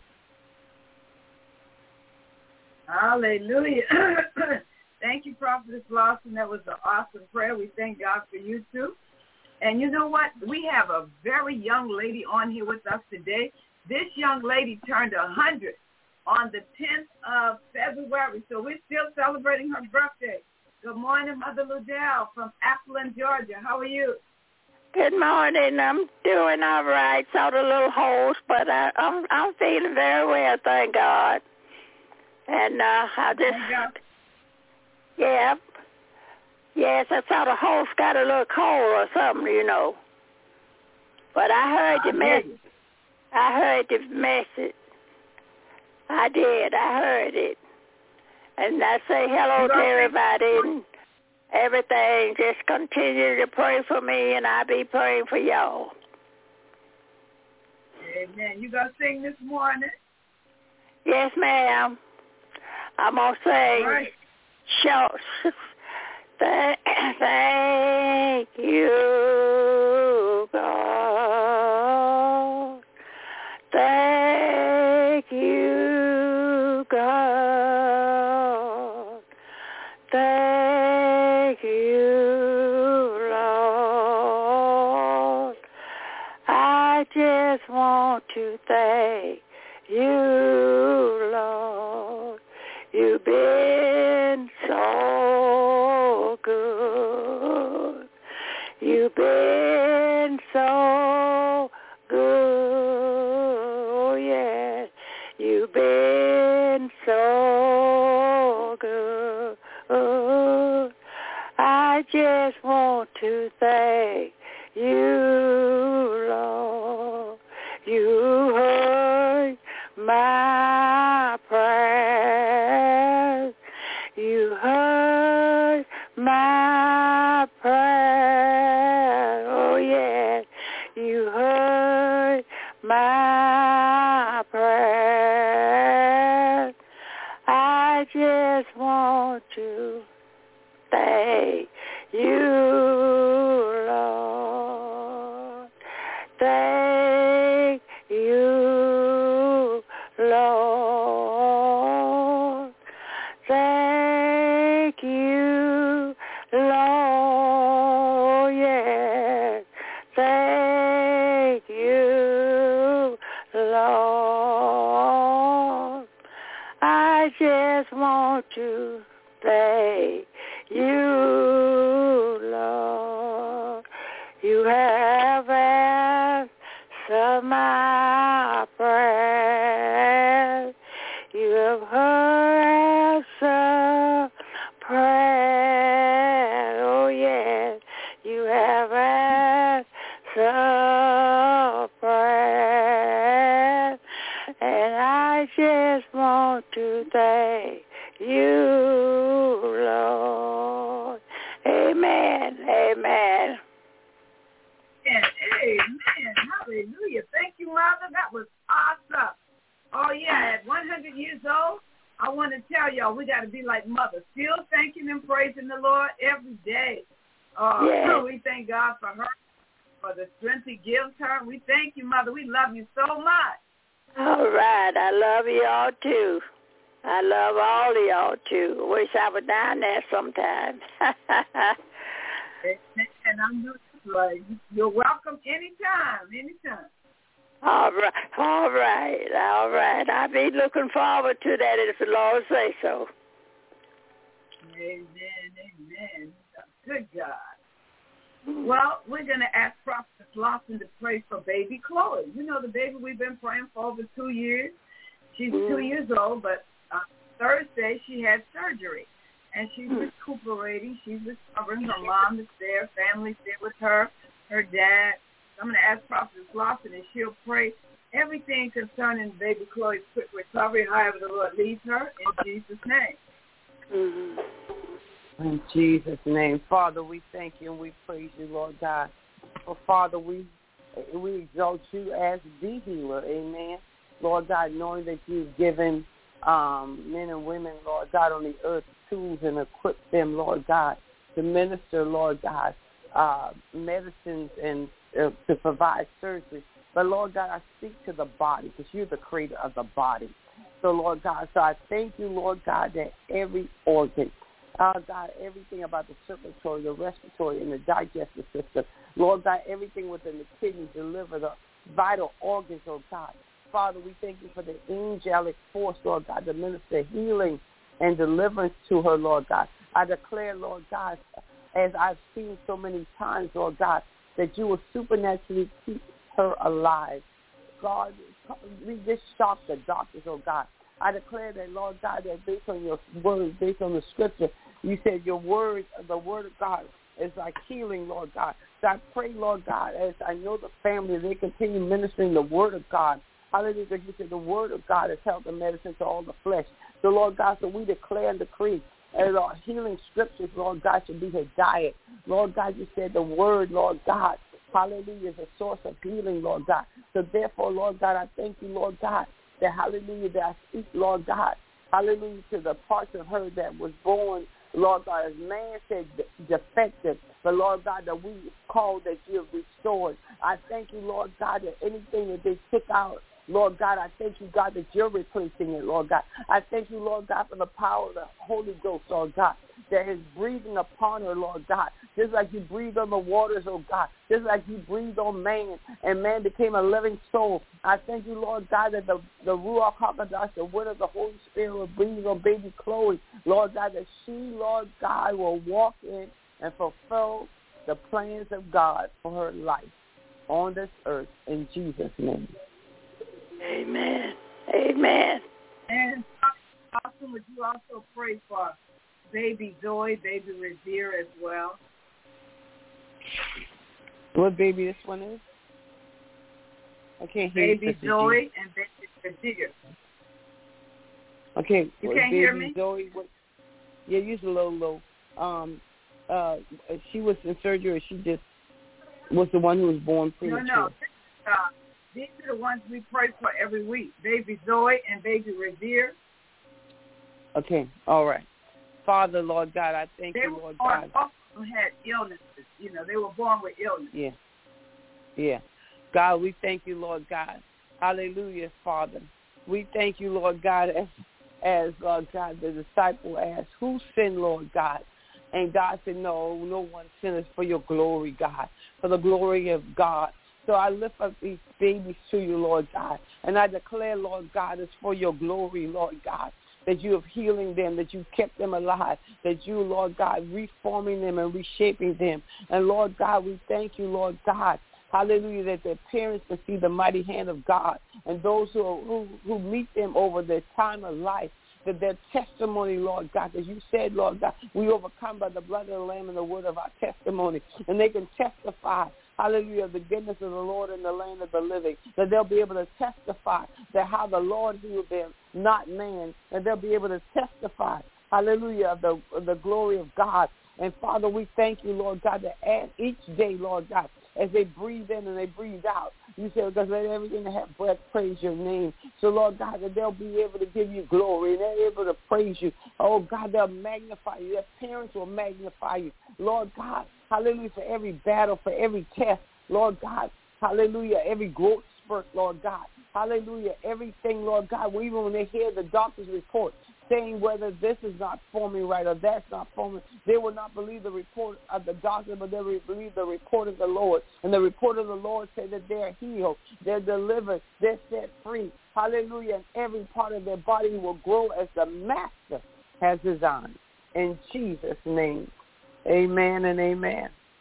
Hallelujah. Thank you, Prophetess Lawson. That was an awesome prayer. We thank God for you, too. And you know what? We have a very young lady on here with us today. This young lady turned one hundred on the tenth of February, so we're still celebrating her birthday. Good morning, Mother Ludell from Athens, Georgia. How are you? Good morning. I'm doing all right. Saw the little holes, but I, I'm I'm feeling very well, thank God. And uh, I just, yeah, yes, I saw the holes got a little cold or something, you know. But I heard the message. I heard the message. I did. I heard it. And I say hello to everybody and everything. Just continue to pray for me, and I'll be praying for y'all. Amen. You going to sing this morning? Yes, ma'am. I'm going to sing. Right. Shout. Thank, thank you, God. Thank you, God. Thank you, Lord. I just want to thank you, Lord. You've been so good. You've been so good. Oh, yes. You've been so good. I just want to thank you, Lord. You heard my prayers. You heard my prayer. Oh, yes. You heard my prayer. I just want to thank you, Lord. Thank you, Lord. Thank you, Lord. Yes. Thank you, Lord. I just want to thank you, Lord. You have answered my prayers. You have heard answer prayer. Oh, yes. You have answered prayer. And I just want to thank you, Lord. Amen. Amen. Amen. Amen. Hallelujah. Thank you, Mother. That was awesome. Oh, yeah. At one hundred years old, I want to tell y'all we got to be like Mother, still thanking and praising the Lord every day. Uh, yeah. We thank God for her, for the strength he gives her. We thank you, Mother. We love you so much. All right. I love you all, too. I love all of y'all, too. Wish I was down there sometime. And I'm like, you're welcome anytime, anytime. All right, all right, all right. I'll be looking forward to that if the Lord say so. Amen, amen. Good God. Well, we're going to ask Prophet Lawson to pray for baby Chloe. You know the baby we've been praying for over two years. She's mm. two years old, but uh, Thursday she had surgery, and she's mm. recuperating. She's recovering. Her mom is there. Family's there with her, her dad. I'm going to ask Prophet Lawson, and she'll pray everything concerning baby Chloe's quick recovery, however the Lord leads her, in Jesus' name. Mm-hmm. In Jesus' name. Father, we thank you and we praise you, Lord God. For Father, we we exalt you as the healer, amen. Lord God, knowing that you've given um, men and women, Lord God, on the earth tools and equipped them, Lord God, to minister, Lord God, uh, medicines and uh, to provide surgery. But, Lord God, I speak to the body because you're the creator of the body. So, Lord God, so I thank you, Lord God, that every organ, Uh, God, everything about the circulatory, the respiratory, and the digestive system. Lord God, everything within the kidneys, the liver, the vital organs, oh God. Father, we thank you for the angelic force, Lord God, to minister healing and deliverance to her, Lord God. I declare, Lord God, as I've seen so many times, Lord God, that you will supernaturally keep her alive. God, we just shock the doctors, oh God. I declare that, Lord God, that based on your word, based on the scripture, you said your word, the word of God is like healing, Lord God. So I pray, Lord God, as I know the family, they continue ministering the word of God. Hallelujah, because you said the word of God is health and medicine to all the flesh. So, Lord God, so we declare and decree as our healing scriptures, Lord God, should be her diet. Lord God, you said the word, Lord God, hallelujah, is a source of healing, Lord God. So therefore, Lord God, I thank you, Lord God, that hallelujah, that I speak, Lord God, hallelujah, to the parts of her that was born, Lord God, as man said defective, but Lord God, that we call that you have restored. I thank you, Lord God, that anything that they took out, Lord God, I thank you, God, that you're replacing it, Lord God. I thank you, Lord God, for the power of the Holy Ghost, Lord God, that is breathing upon her, Lord God, just like you breathed on the waters, oh God, just like you breathed on man, and man became a living soul. I thank you, Lord God, that the, the Ruach HaKodesh, the wind of the Holy Spirit, will breathe on baby Chloe, Lord God, that she, Lord God, will walk in and fulfill the plans of God for her life on this earth, in Jesus' name. Amen. Amen. And also, would you also pray for baby Zoe, baby Revere as well? What baby this one is? I can't hear you. Baby Zoe and baby Revere. Okay. You what, can't baby hear me? Zoe, what, yeah, you're a little low. Um, uh, she was in surgery, or she just was the one who was born premature? No, no. Uh, these are the ones we pray for every week. Baby Zoe and baby Revere. Okay. All right. Father, Lord God, I thank they you, Lord born, God. All of them had illnesses. You know, they were born with illness. Yeah. Yeah. God, we thank you, Lord God. Hallelujah, Father. We thank you, Lord God, as, as Lord God, the disciple asked, who sinned, Lord God? And God said, no, no one sinned for your glory, God, for the glory of God. So I lift up these babies to you, Lord God, and I declare, Lord God, it's for your glory, Lord God, that you have healing them, that you kept them alive, that you, Lord God, reforming them and reshaping them. And, Lord God, we thank you, Lord God, hallelujah, that their parents can see the mighty hand of God, and those who, who, who meet them over their time of life, that their testimony, Lord God, as you said, Lord God, we overcome by the blood of the Lamb and the word of our testimony, and they can testify, hallelujah, of the goodness of the Lord in the land of the living, that they'll be able to testify that how the Lord healed them, not man, and they'll be able to testify, hallelujah, of the, of the glory of God. And, Father, we thank you, Lord God, that as each day, Lord God, as they breathe in and they breathe out, you said, because let everything that have breath praise your name. So, Lord God, that they'll be able to give you glory and they're able to praise you. Oh, God, they'll magnify you. Their parents will magnify you. Lord God, hallelujah, for every battle, for every test, Lord God, hallelujah, every growth spurt, Lord God, hallelujah, everything, Lord God, even when they hear the doctor's report, saying whether this is not forming right or that's not forming, they will not believe the report of the doctor, but they will believe the report of the Lord. And the report of the Lord says that they're healed, they're delivered, they're set free. Hallelujah. And every part of their body will grow as the Master has designed. In Jesus' name, amen and amen.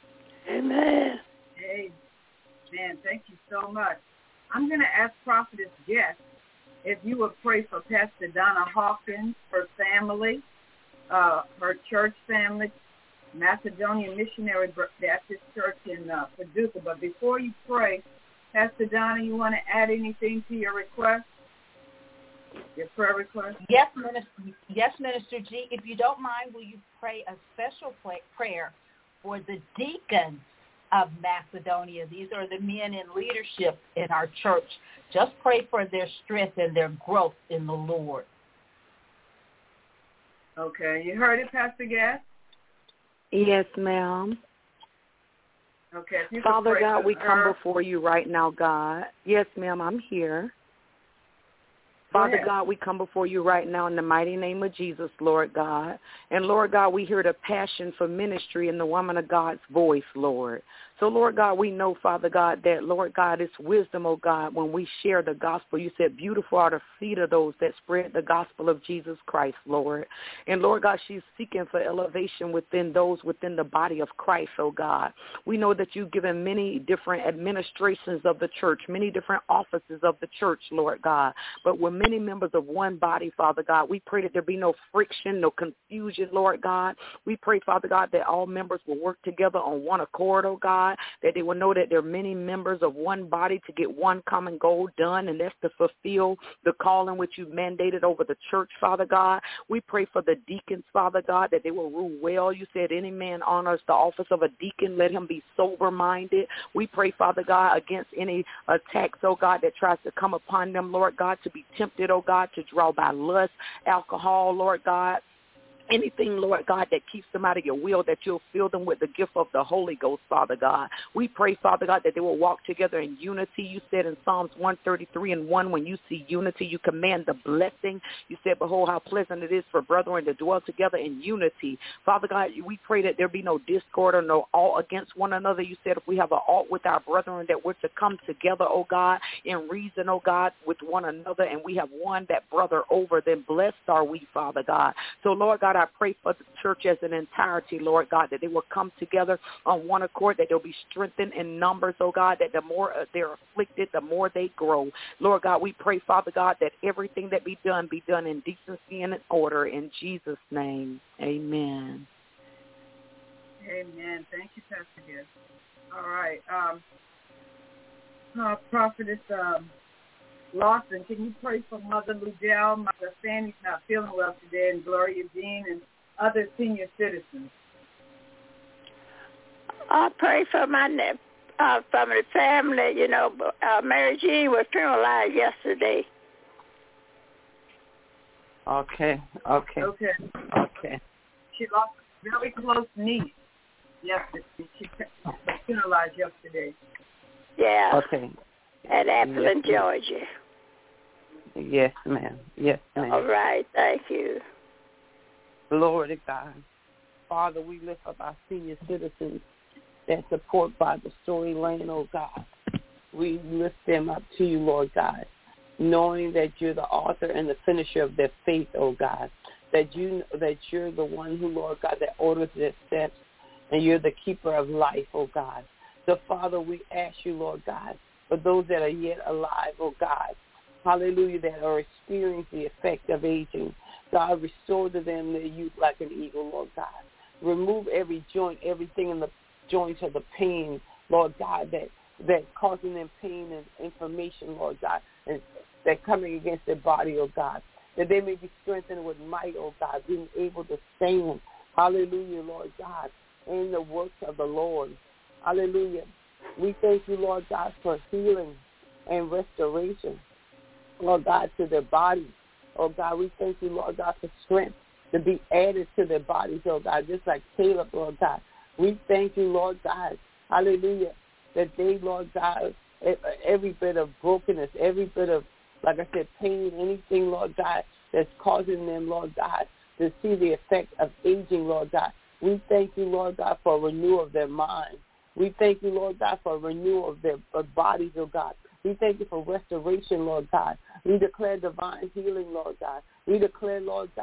Amen. Amen. Thank you so much. I'm going to ask Prophetess Jess if you would pray for Pastor Donna Hawkins, her family, uh, her church family, Macedonian Missionary Baptist Church in uh, Paducah. But before you pray, Pastor Donna, you want to add anything to your request? Your prayer request? Yes, Minister, yes, Minister G. If you don't mind, will you pray a special play, prayer for the deacons of Macedonia? These are the men in leadership in our church. Just pray for their strength and their growth in the Lord. Okay. You heard it, Pastor Gass? Yes, ma'am. Okay. If you could Father pray God, for we her. come before you right now, God. Yes, ma'am, I'm here. Father God, we come before you right now in the mighty name of Jesus, Lord God. And, Lord God, we hear the passion for ministry in the woman of God's voice, Lord. So, Lord God, we know, Father God, that, Lord God, it's wisdom, oh God, when we share the gospel. You said beautiful are the feet of those that spread the gospel of Jesus Christ, Lord. And, Lord God, she's seeking for elevation within those within the body of Christ, oh God. We know that you've given many different administrations of the church, many different offices of the church, Lord God. But we're many members of one body, Father God. We pray that there be no friction, no confusion, Lord God. We pray, Father God, that all members will work together on one accord, oh God, that they will know that there are many members of one body to get one common goal done, and that's to fulfill the calling which you mandated over the church, Father God. We pray for the deacons, Father God, that they will rule well. You said any man honors the office of a deacon, let him be sober-minded. We pray, Father God, against any attacks, oh God, that tries to come upon them, Lord God, to be tempted, oh God, to draw by lust, alcohol, Lord God. Anything, Lord God, that keeps them out of your will, that you'll fill them with the gift of the Holy Ghost, Father God. We pray, Father God, that they will walk together in unity. You said in Psalms one thirty-three and one, when you see unity, you command the blessing. You said, behold, how pleasant it is for brethren to dwell together in unity. Father God, we pray that there be no discord or no ought against one another. You said if we have an ought with our brethren, that we're to come together, oh God, in reason, oh God, with one another, and we have one that brother over, then blessed are we, Father God. So, Lord God, I pray for the church as an entirety, Lord God, that they will come together on one accord, that they'll be strengthened in numbers, oh God, that the more they're afflicted, the more they grow. Lord God, we pray, Father God, that everything that be done be done in decency and in order. In Jesus' name, amen. Amen. Thank you, Pastor Gibbs. All right. Um, uh, Prophetess um, Lawson, can you pray for Mother Lugel? Mother Fanny's not feeling well today, and Gloria Jean and other senior citizens. I pray for my ne- uh, from the family. You know, uh, Mary Jean was funeralized yesterday. Okay, okay, Okay. okay. She lost a very close niece yesterday. She was funeralized yesterday. Yeah. Okay. At Abilene, yes, Georgia. Yes, ma'am. Yes, ma'am. All right. Thank you. Glory to God. Father, we lift up our senior citizens that support by the Story Lane, oh God. We lift them up to you, Lord God, knowing that you're the author and the finisher of their faith, oh God, that you that you're the one who, Lord God, that orders their steps, and you're the keeper of life, oh God. So, Father, we ask you, Lord God, for those that are yet alive, oh God, hallelujah, that are experiencing the effect of aging. God, restore to them their youth like an eagle, Lord God. Remove every joint, everything in the joints of the pain, Lord God, that that causing them pain and inflammation, Lord God, and that coming against their body, oh God, that they may be strengthened with might, oh God, being able to stand, hallelujah, Lord God, in the works of the Lord. Hallelujah. We thank you, Lord God, for healing and restoration, Lord God, to their bodies. Oh, God, we thank you, Lord God, for strength to be added to their bodies, oh, God, just like Caleb, Lord God. We thank you, Lord God, hallelujah, that they, Lord God, every bit of brokenness, every bit of, like I said, pain, anything, Lord God, that's causing them, Lord God, to see the effect of aging, Lord God. We thank you, Lord God, for a renewal of their mind. We thank you, Lord God, for a renewal of their bodies, oh God. We thank you for restoration, Lord God. We declare divine healing, Lord God. We declare, Lord God,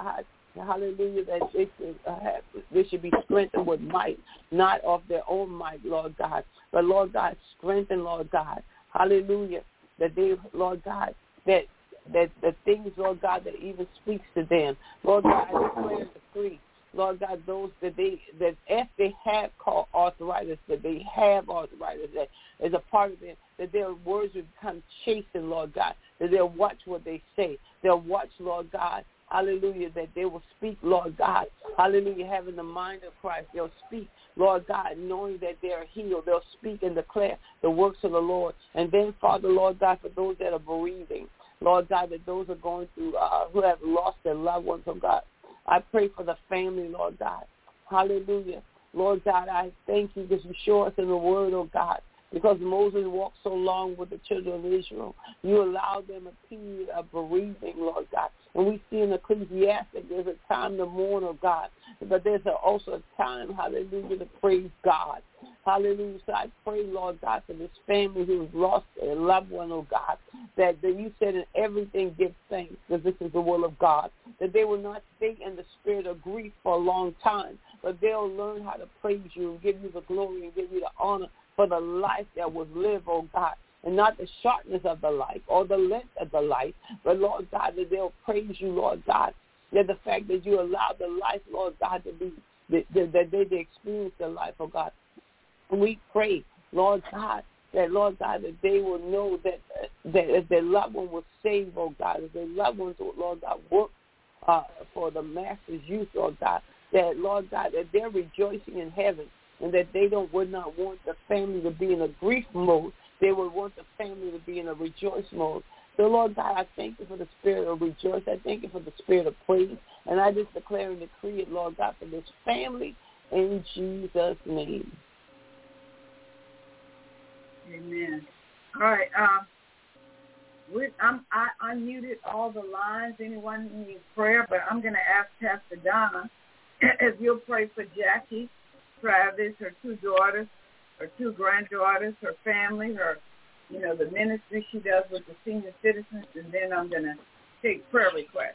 hallelujah, that they should, uh, have, they should be strengthened with might, not of their own might, Lord God, but, Lord God, strengthen, Lord God, hallelujah, that they, Lord God, that that the things, Lord God, that even speaks to them, Lord God, I declare the free. Lord God, those that they, that if they have called arthritis, that they have arthritis, that is a part of them, that their words will become chastened, Lord God, that they'll watch what they say. They'll watch, Lord God, hallelujah, that they will speak, Lord God, hallelujah, having the mind of Christ. They'll speak, Lord God, knowing that they're healed. They'll speak and declare the works of the Lord. And then, Father, Lord God, for those that are bereaving, Lord God, that those are going through, uh, who have lost their loved ones, oh God, I pray for the family, Lord God. Hallelujah. Lord God, I thank you because you show us in the word, oh God, because Moses walked so long with the children of Israel. You allowed them a period of bereaving, Lord God. And we see in Ecclesiastes there's a time to mourn, oh God, but there's also a time, hallelujah, to praise God. Hallelujah. So I pray, Lord God, for this family who has lost a loved one, oh God, that, that you said in everything give thanks, because this is the will of God, that they will not stay in the spirit of grief for a long time, but they'll learn how to praise you and give you the glory and give you the honor for the life that was lived, oh God, and not the shortness of the life or the length of the life, but, Lord God, that they'll praise you, Lord God, that the fact that you allowed the life, Lord God, to be, that, that they, they experience the life, oh God. And we pray, Lord God, that, Lord God, that they will know that that if their loved one was saved, oh God, if their loved ones, Lord God, work uh, for the master's use, Lord God, that, Lord God, that they're rejoicing in heaven and that they don't would not want the family to be in a grief mode. They would want the family to be in a rejoice mode. So, Lord God, I thank you for the spirit of rejoice. I thank you for the spirit of praise. And I just declare and decree it, Lord God, for this family in Jesus' name. Amen. All right. Um, we, I'm, I unmuted all the lines. Anyone needs prayer, but I'm going to ask Pastor Donna if you'll pray for Jackie, Travis, her two daughters, her two granddaughters, her family, her, you know, the ministry she does with the senior citizens, and then I'm going to take prayer requests.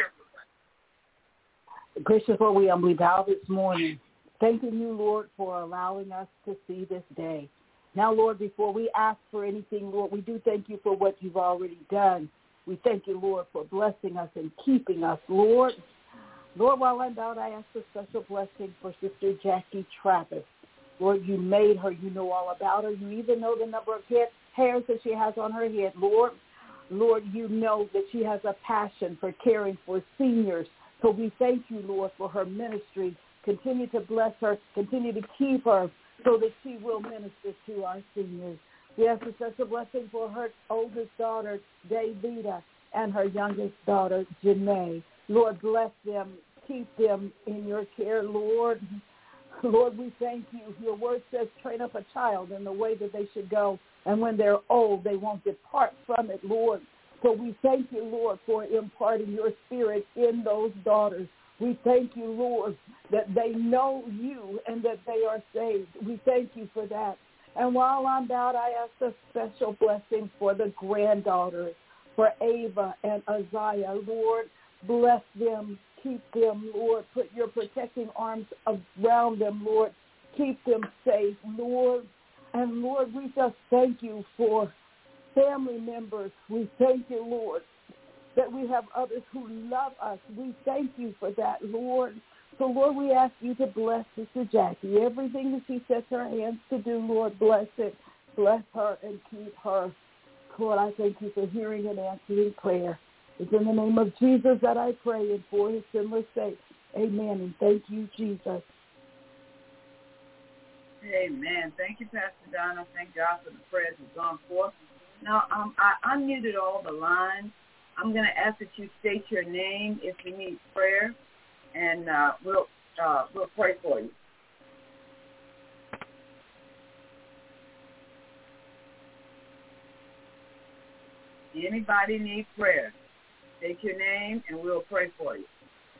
Gracious Lord, we humbly bow this morning, thanking you, Lord, for allowing us to see this day. Now, Lord, before we ask for anything, Lord, we do thank you for what you've already done. We thank you, Lord, for blessing us and keeping us, Lord. Lord, while I'm out, I ask a special blessing for Sister Jackie Travis. Lord, you made her. You know all about her. You even know the number of hair, hairs that she has on her head. Lord, Lord, you know that she has a passion for caring for seniors. So we thank you, Lord, for her ministry. Continue to bless her. Continue to keep her, so that she will minister to our seniors. We ask for such a blessing for her oldest daughter, Davida, and her youngest daughter, Janae. Lord, bless them. Keep them in your care, Lord. Lord, we thank you. Your word says, train up a child in the way that they should go, and when they're old, they won't depart from it, Lord. So we thank you, Lord, for imparting your spirit in those daughters. We thank you, Lord, that they know you and that they are saved. We thank you for that. And while I'm out, I ask a special blessing for the granddaughters, for Ava and Isaiah. Lord, bless them, keep them, Lord. Put your protecting arms around them, Lord. Keep them safe, Lord. And, Lord, we just thank you for family members. We thank you, Lord, that we have others who love us. We thank you for that, Lord. So, Lord, we ask you to bless Sister Jackie. Everything that she sets her hands to do, Lord, bless it. Bless her and keep her. Lord, I thank you for hearing and answering prayer. It's in the name of Jesus that I pray, and for his sinless sake. Amen, and thank you, Jesus. Amen. Thank you, Pastor Donna. Thank God for the prayers that have gone forth. Now, um, I unmuted all the lines. I'm going to ask that you state your name if you need prayer, and uh, we'll uh, we'll pray for you. Anybody need prayer? State your name, and we'll pray for you.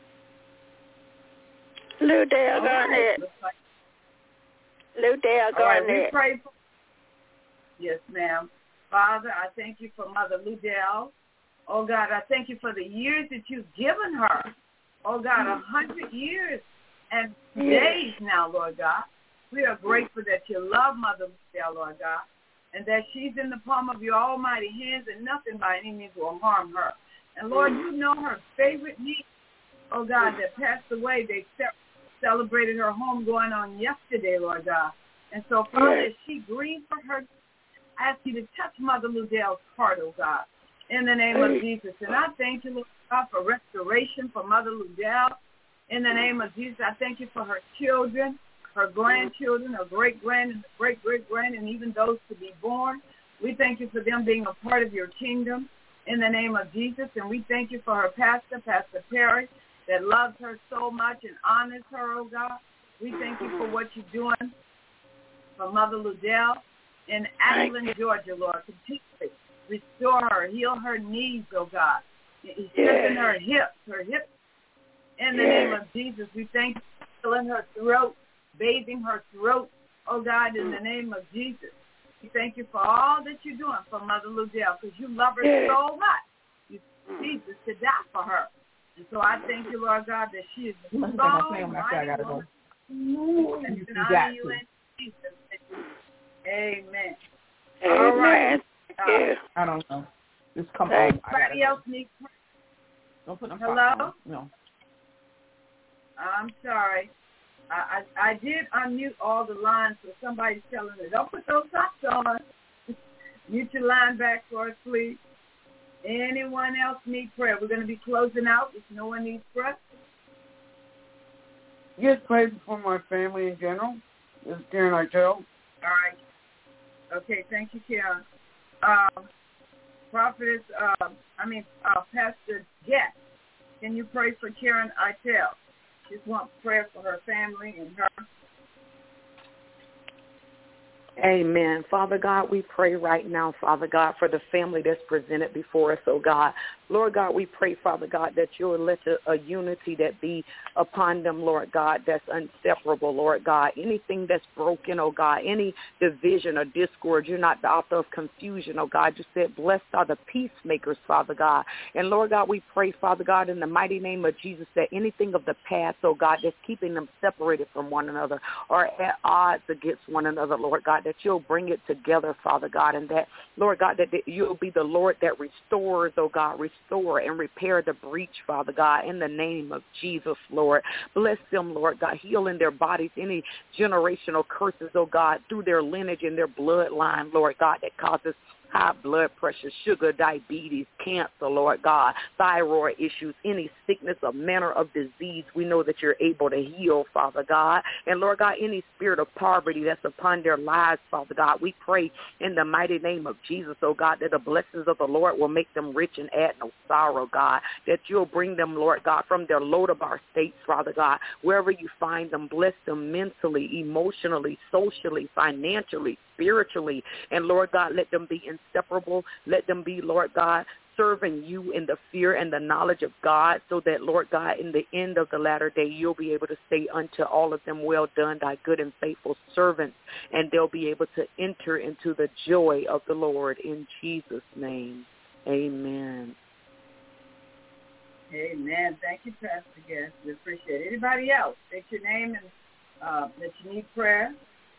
Ludell Garnett. Like... Ludell Garnett. All right, we pray for... Yes, ma'am. Father, I thank you for Mother Ludell. Oh, God, I thank you for the years that you've given her oh God, a hundred years and days now, Lord God. We are grateful that you love Mother Michelle, Lord God, and that she's in the palm of your almighty hands and nothing by any means will harm her. And Lord, you know her favorite niece, oh God, that passed away. They celebrated her home going on yesterday, Lord God. And so, Father, as she grieves for her, I ask you to touch Mother Ludell's heart, oh God, in the name of Jesus. And I thank you, Lord God, for restoration for Mother Ludell. In the name of Jesus, I thank you for her children, her grandchildren, her great-grand and great-great-grand, and even those to be born. We thank you for them being a part of your kingdom in the name of Jesus. And we thank you for her pastor, Pastor Perry, that loves her so much and honors her, oh God. We thank you for what you're doing for Mother Ludell in Abilene, Georgia, Lord. Continually restore her, heal her knees, oh God. Strengthen her hips, her hips. In the name of Jesus, we thank you for healing her throat, bathing her throat, oh God, in the name of Jesus. We thank you for all that you're doing for Mother Ludell, because you love her so much. You Jesus to die for her. And so I thank you, Lord God, that she is a strong, mighty woman. And honor you in Jesus' name. Amen. Amen. All right. Uh, I don't know. Just come on. Anybody else need prayer? Don't put them Hello? No. I'm sorry. I, I I did unmute all the lines, so somebody's telling me, don't put those socks on. Mute your line back for us, please. Anyone else need prayer? We're going to be closing out if no one needs prayer. Yes, pray for my family in general. This is Karen Eitel. All right. Okay, thank you, Karen. Um, Prophetess, uh, I mean, uh, Pastor Guest, can you pray for Karen Eitel? She wants prayer for her family and her. Amen. Father God, we pray right now, Father God, for the family that's presented before us, oh God. Lord God, we pray, Father God, that you'll let a, a unity that be upon them, Lord God, that's inseparable, Lord God. Anything that's broken, oh God, any division or discord, you're not the author of confusion, oh God. You said, blessed are the peacemakers, Father God. And Lord God, we pray, Father God, in the mighty name of Jesus, that anything of the past, oh God, that's keeping them separated from one another or at odds against one another, Lord God, that you'll bring it together, Father God, and that, Lord God, that you'll be the Lord that restores, oh God, restore and repair the breach, Father God, in the name of Jesus, Lord. Bless them, Lord God, heal in their bodies any generational curses, oh God, through their lineage and their bloodline, Lord God, that causes high blood pressure, sugar, diabetes, cancer, Lord God, thyroid issues, any sickness or manner of disease, we know that you're able to heal, Father God. And, Lord God, any spirit of poverty that's upon their lives, Father God, we pray in the mighty name of Jesus, oh God, that the blessings of the Lord will make them rich and add no sorrow, God, that you'll bring them, Lord God, from their Lodabar states, Father God, wherever you find them, bless them mentally, emotionally, socially, financially, spiritually, and Lord God, let them be inseparable. Let them be, Lord God, serving you in the fear and the knowledge of God, so that, Lord God, in the end of the latter day, you'll be able to say unto all of them, well done, thy good and faithful servants, and they'll be able to enter into the joy of the Lord in Jesus' name. Amen. Amen. Thank you, Pastor Guest. We appreciate it. Anybody else? State your name and uh, that you need prayer.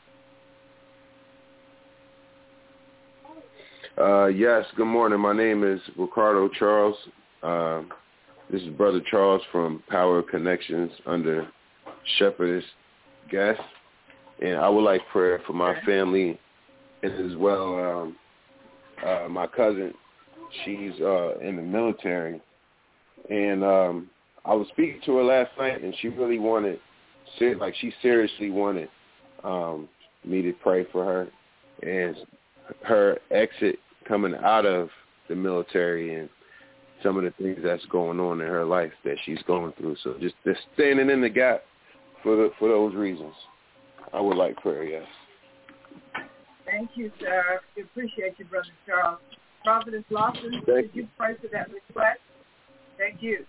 Uh, yes, good morning. My name is Ricardo Charles. Uh, this is Brother Charles from Power Connections under Shepherdess Guest. And I would like prayer for my family and as well um, uh, my cousin. She's uh, in the military. And um, I was speaking to her last night, and she really wanted, like she seriously wanted um, me to pray for her. And her exit coming out of the military and some of the things that's going on in her life that she's going through. So just, just standing in the gap for the, for those reasons. I would like prayer, yes. Thank you, sir. We appreciate you, Brother Charles. Prophetess Lawson, Thank did you. you pray for that request? Thank you.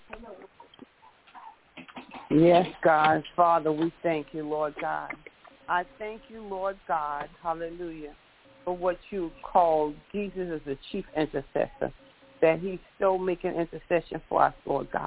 Yes, God. Father, we thank you, Lord God. I thank you, Lord God, hallelujah, for what you called Jesus as the chief intercessor, that he's still making intercession for us, Lord God.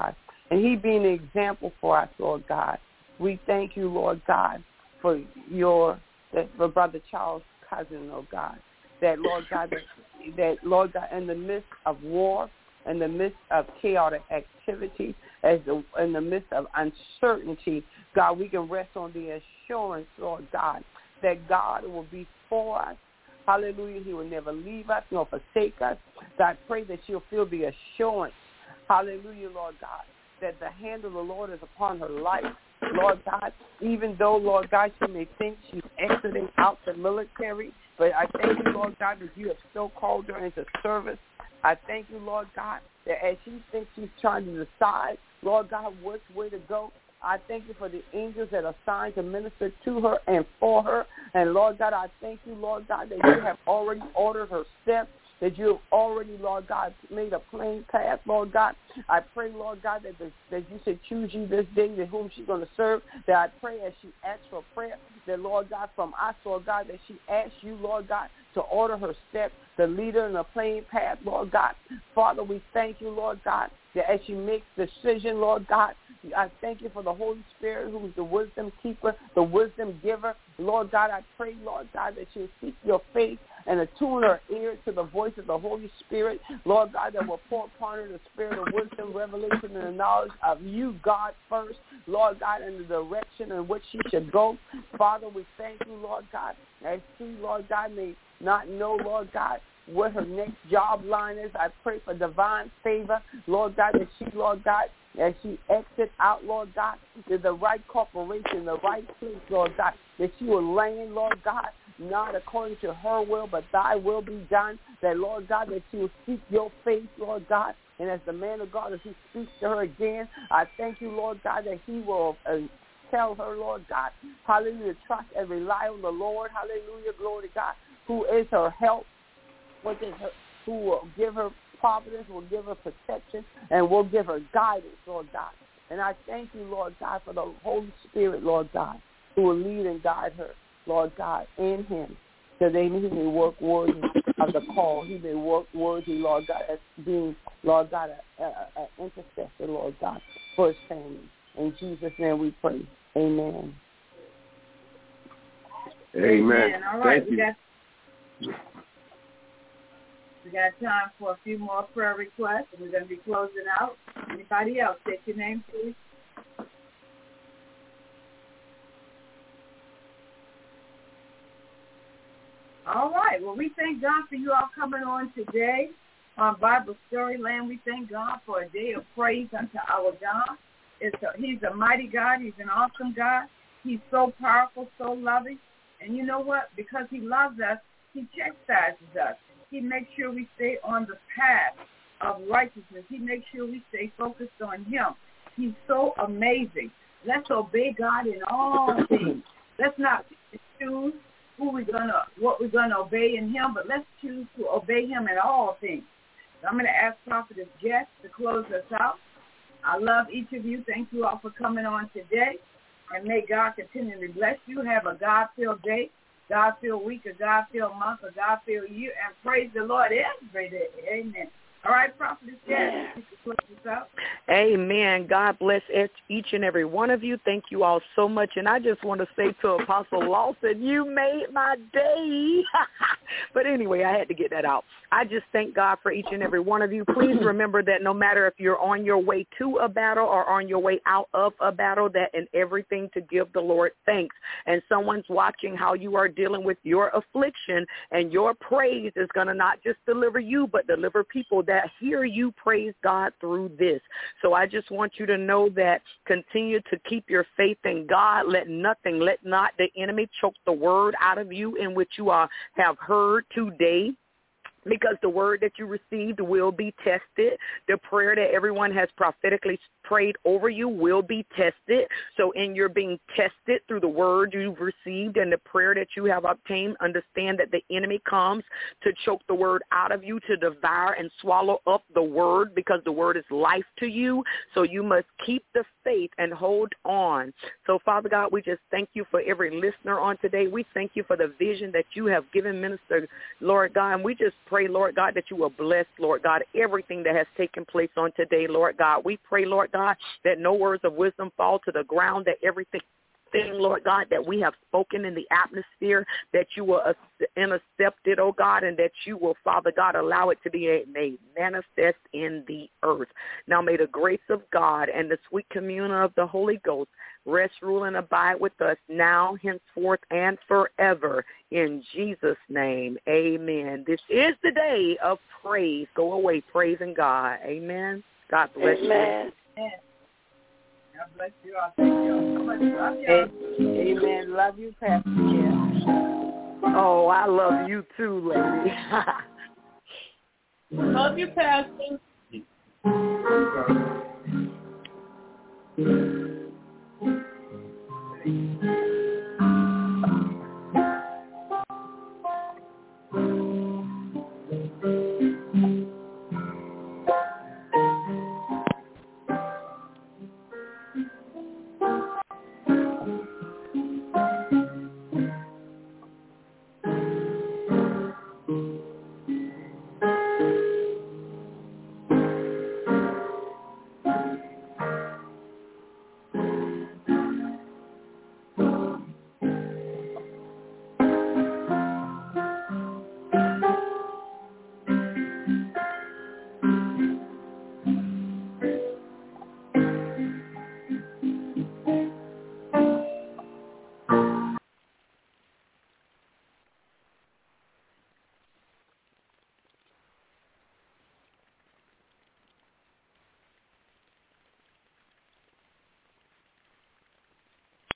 and he being an example for us, Lord God. We thank you, Lord God, for your, for Brother Charles' cousin, Lord God, that, Lord God, that, that, Lord God, in the midst of war, in the midst of chaotic activity, as the, in the midst of uncertainty, God, we can rest on the assurance, Lord God, that God will be for us. Hallelujah. He will never leave us nor forsake us. God, I pray that she'll feel the assurance, hallelujah, Lord God, that the hand of the Lord is upon her life. Lord God, even though, Lord God, she may think she's exiting out the military, but I thank you, Lord God, that you have still called her into service. I thank you, Lord God, that as she thinks she's trying to decide, Lord God, which way to go, I thank you for the angels that are assigned to minister to her and for her. And, Lord God, I thank you, Lord God, that you have already ordered her steps, that you have already, Lord God, made a plain path, Lord God. I pray, Lord God, that, the, that you should choose you this day to whom she's going to serve, that I pray as she asks for prayer, that, Lord God, from us, Lord God, that she asks you, Lord God, to order her steps, to lead her in a plain path, Lord God. Father, we thank you, Lord God, that as she makes decision, Lord God, I thank you for the Holy Spirit who is the wisdom keeper, the wisdom giver. Lord God, I pray, Lord God, that she'll seek your face and attune her ear to the voice of the Holy Spirit. Lord God, that will pour upon her the spirit of wisdom, revelation, and the knowledge of you, God, first. Lord God, in the direction in which she should go. Father, we thank you, Lord God, as she, Lord God, may not know, Lord God, what her next job line is. I pray for divine favor, Lord God, that she, Lord God, as she exits out, Lord God, to the right corporation, the right place, Lord God, that she will land, Lord God, not according to her will, but thy will be done. That, Lord God, that she will seek your face, Lord God. And as the man of God, as he speaks to her again, I thank you, Lord God, that he will uh, tell her, Lord God, hallelujah, trust and rely on the Lord, hallelujah, glory to God, who is her help, what is her, who will give her providence, will give her protection, and will give her guidance, Lord God. And I thank you, Lord God, for the Holy Spirit, Lord God, who will lead and guide her, Lord God, in him, so that he may work worthy of the call. He may work worthy, Lord God, as being, Lord God, an intercessor, Lord God, for his family. In Jesus' name we pray. Amen. Amen. Amen. All right, Thank we you. got we got time for a few more prayer requests, and we're going to be closing out. Anybody else? Take your name, please. All right. Well, we thank God for you all coming on today on Bible Storyland. We thank God for a day of praise unto our God. It's a, he's a mighty God. He's an awesome God. He's so powerful, so loving. And you know what? Because he loves us, he chastises us. He makes sure we stay on the path of righteousness. He makes sure we stay focused on him. He's so amazing. Let's obey God in all things. Let's not choose who we're gonna, what we're gonna obey in him, but let's choose to obey him in all things. So I'm going to ask Prophetess Jess to close us out. I love each of you. Thank you all for coming on today. And may God continually bless you. Have a God-filled day, God-filled week, a God-filled month, a God-filled year, and praise the Lord every day. Amen. All right, Prophetess Jess, you can close us out. Amen. God bless each and every one of you. Thank you all so much. And I just want to say to Apostle Lawson, you made my day. But anyway, I had to get that out. I just thank God for each and every one of you. Please remember that no matter if you're on your way to a battle or on your way out of a battle, that in everything to give the Lord thanks. And someone's watching how you are dealing with your affliction, and your praise is going to not just deliver you, but deliver people that hear you praise God through this. So I just want you to know that continue to keep your faith in God. Let nothing, let not the enemy choke the word out of you in which you are, have heard today. Because the word that you received will be tested. The prayer that everyone has prophetically prayed over you will be tested. So in your being tested through the word you've received and the prayer that you have obtained, understand that the enemy comes to choke the word out of you, to devour and swallow up the word, because the word is life to you. So you must keep the faith and hold on. So, Father God, we just thank you for every listener on today. We thank you for the vision that you have given Minister, Lord God, and we just pray pray, Lord God, that you will bless, Lord God, everything that has taken place on today, Lord God. We pray, Lord God, that no words of wisdom fall to the ground, that everything thing, Lord God, that we have spoken in the atmosphere, that you will intercept it, oh God, and that you will, Father God, allow it to be made manifest in the earth. Now may the grace of God and the sweet communion of the Holy Ghost rest, rule, and abide with us now, henceforth, and forever. In Jesus' name, amen. This is the day of praise. Go away praising God. Amen. God bless amen. you. Amen. God bless you all. Thank you all so much. Love you. Amen. Love you, Pastor Jeff. Oh, I love you too, lady. Love you, Pastor.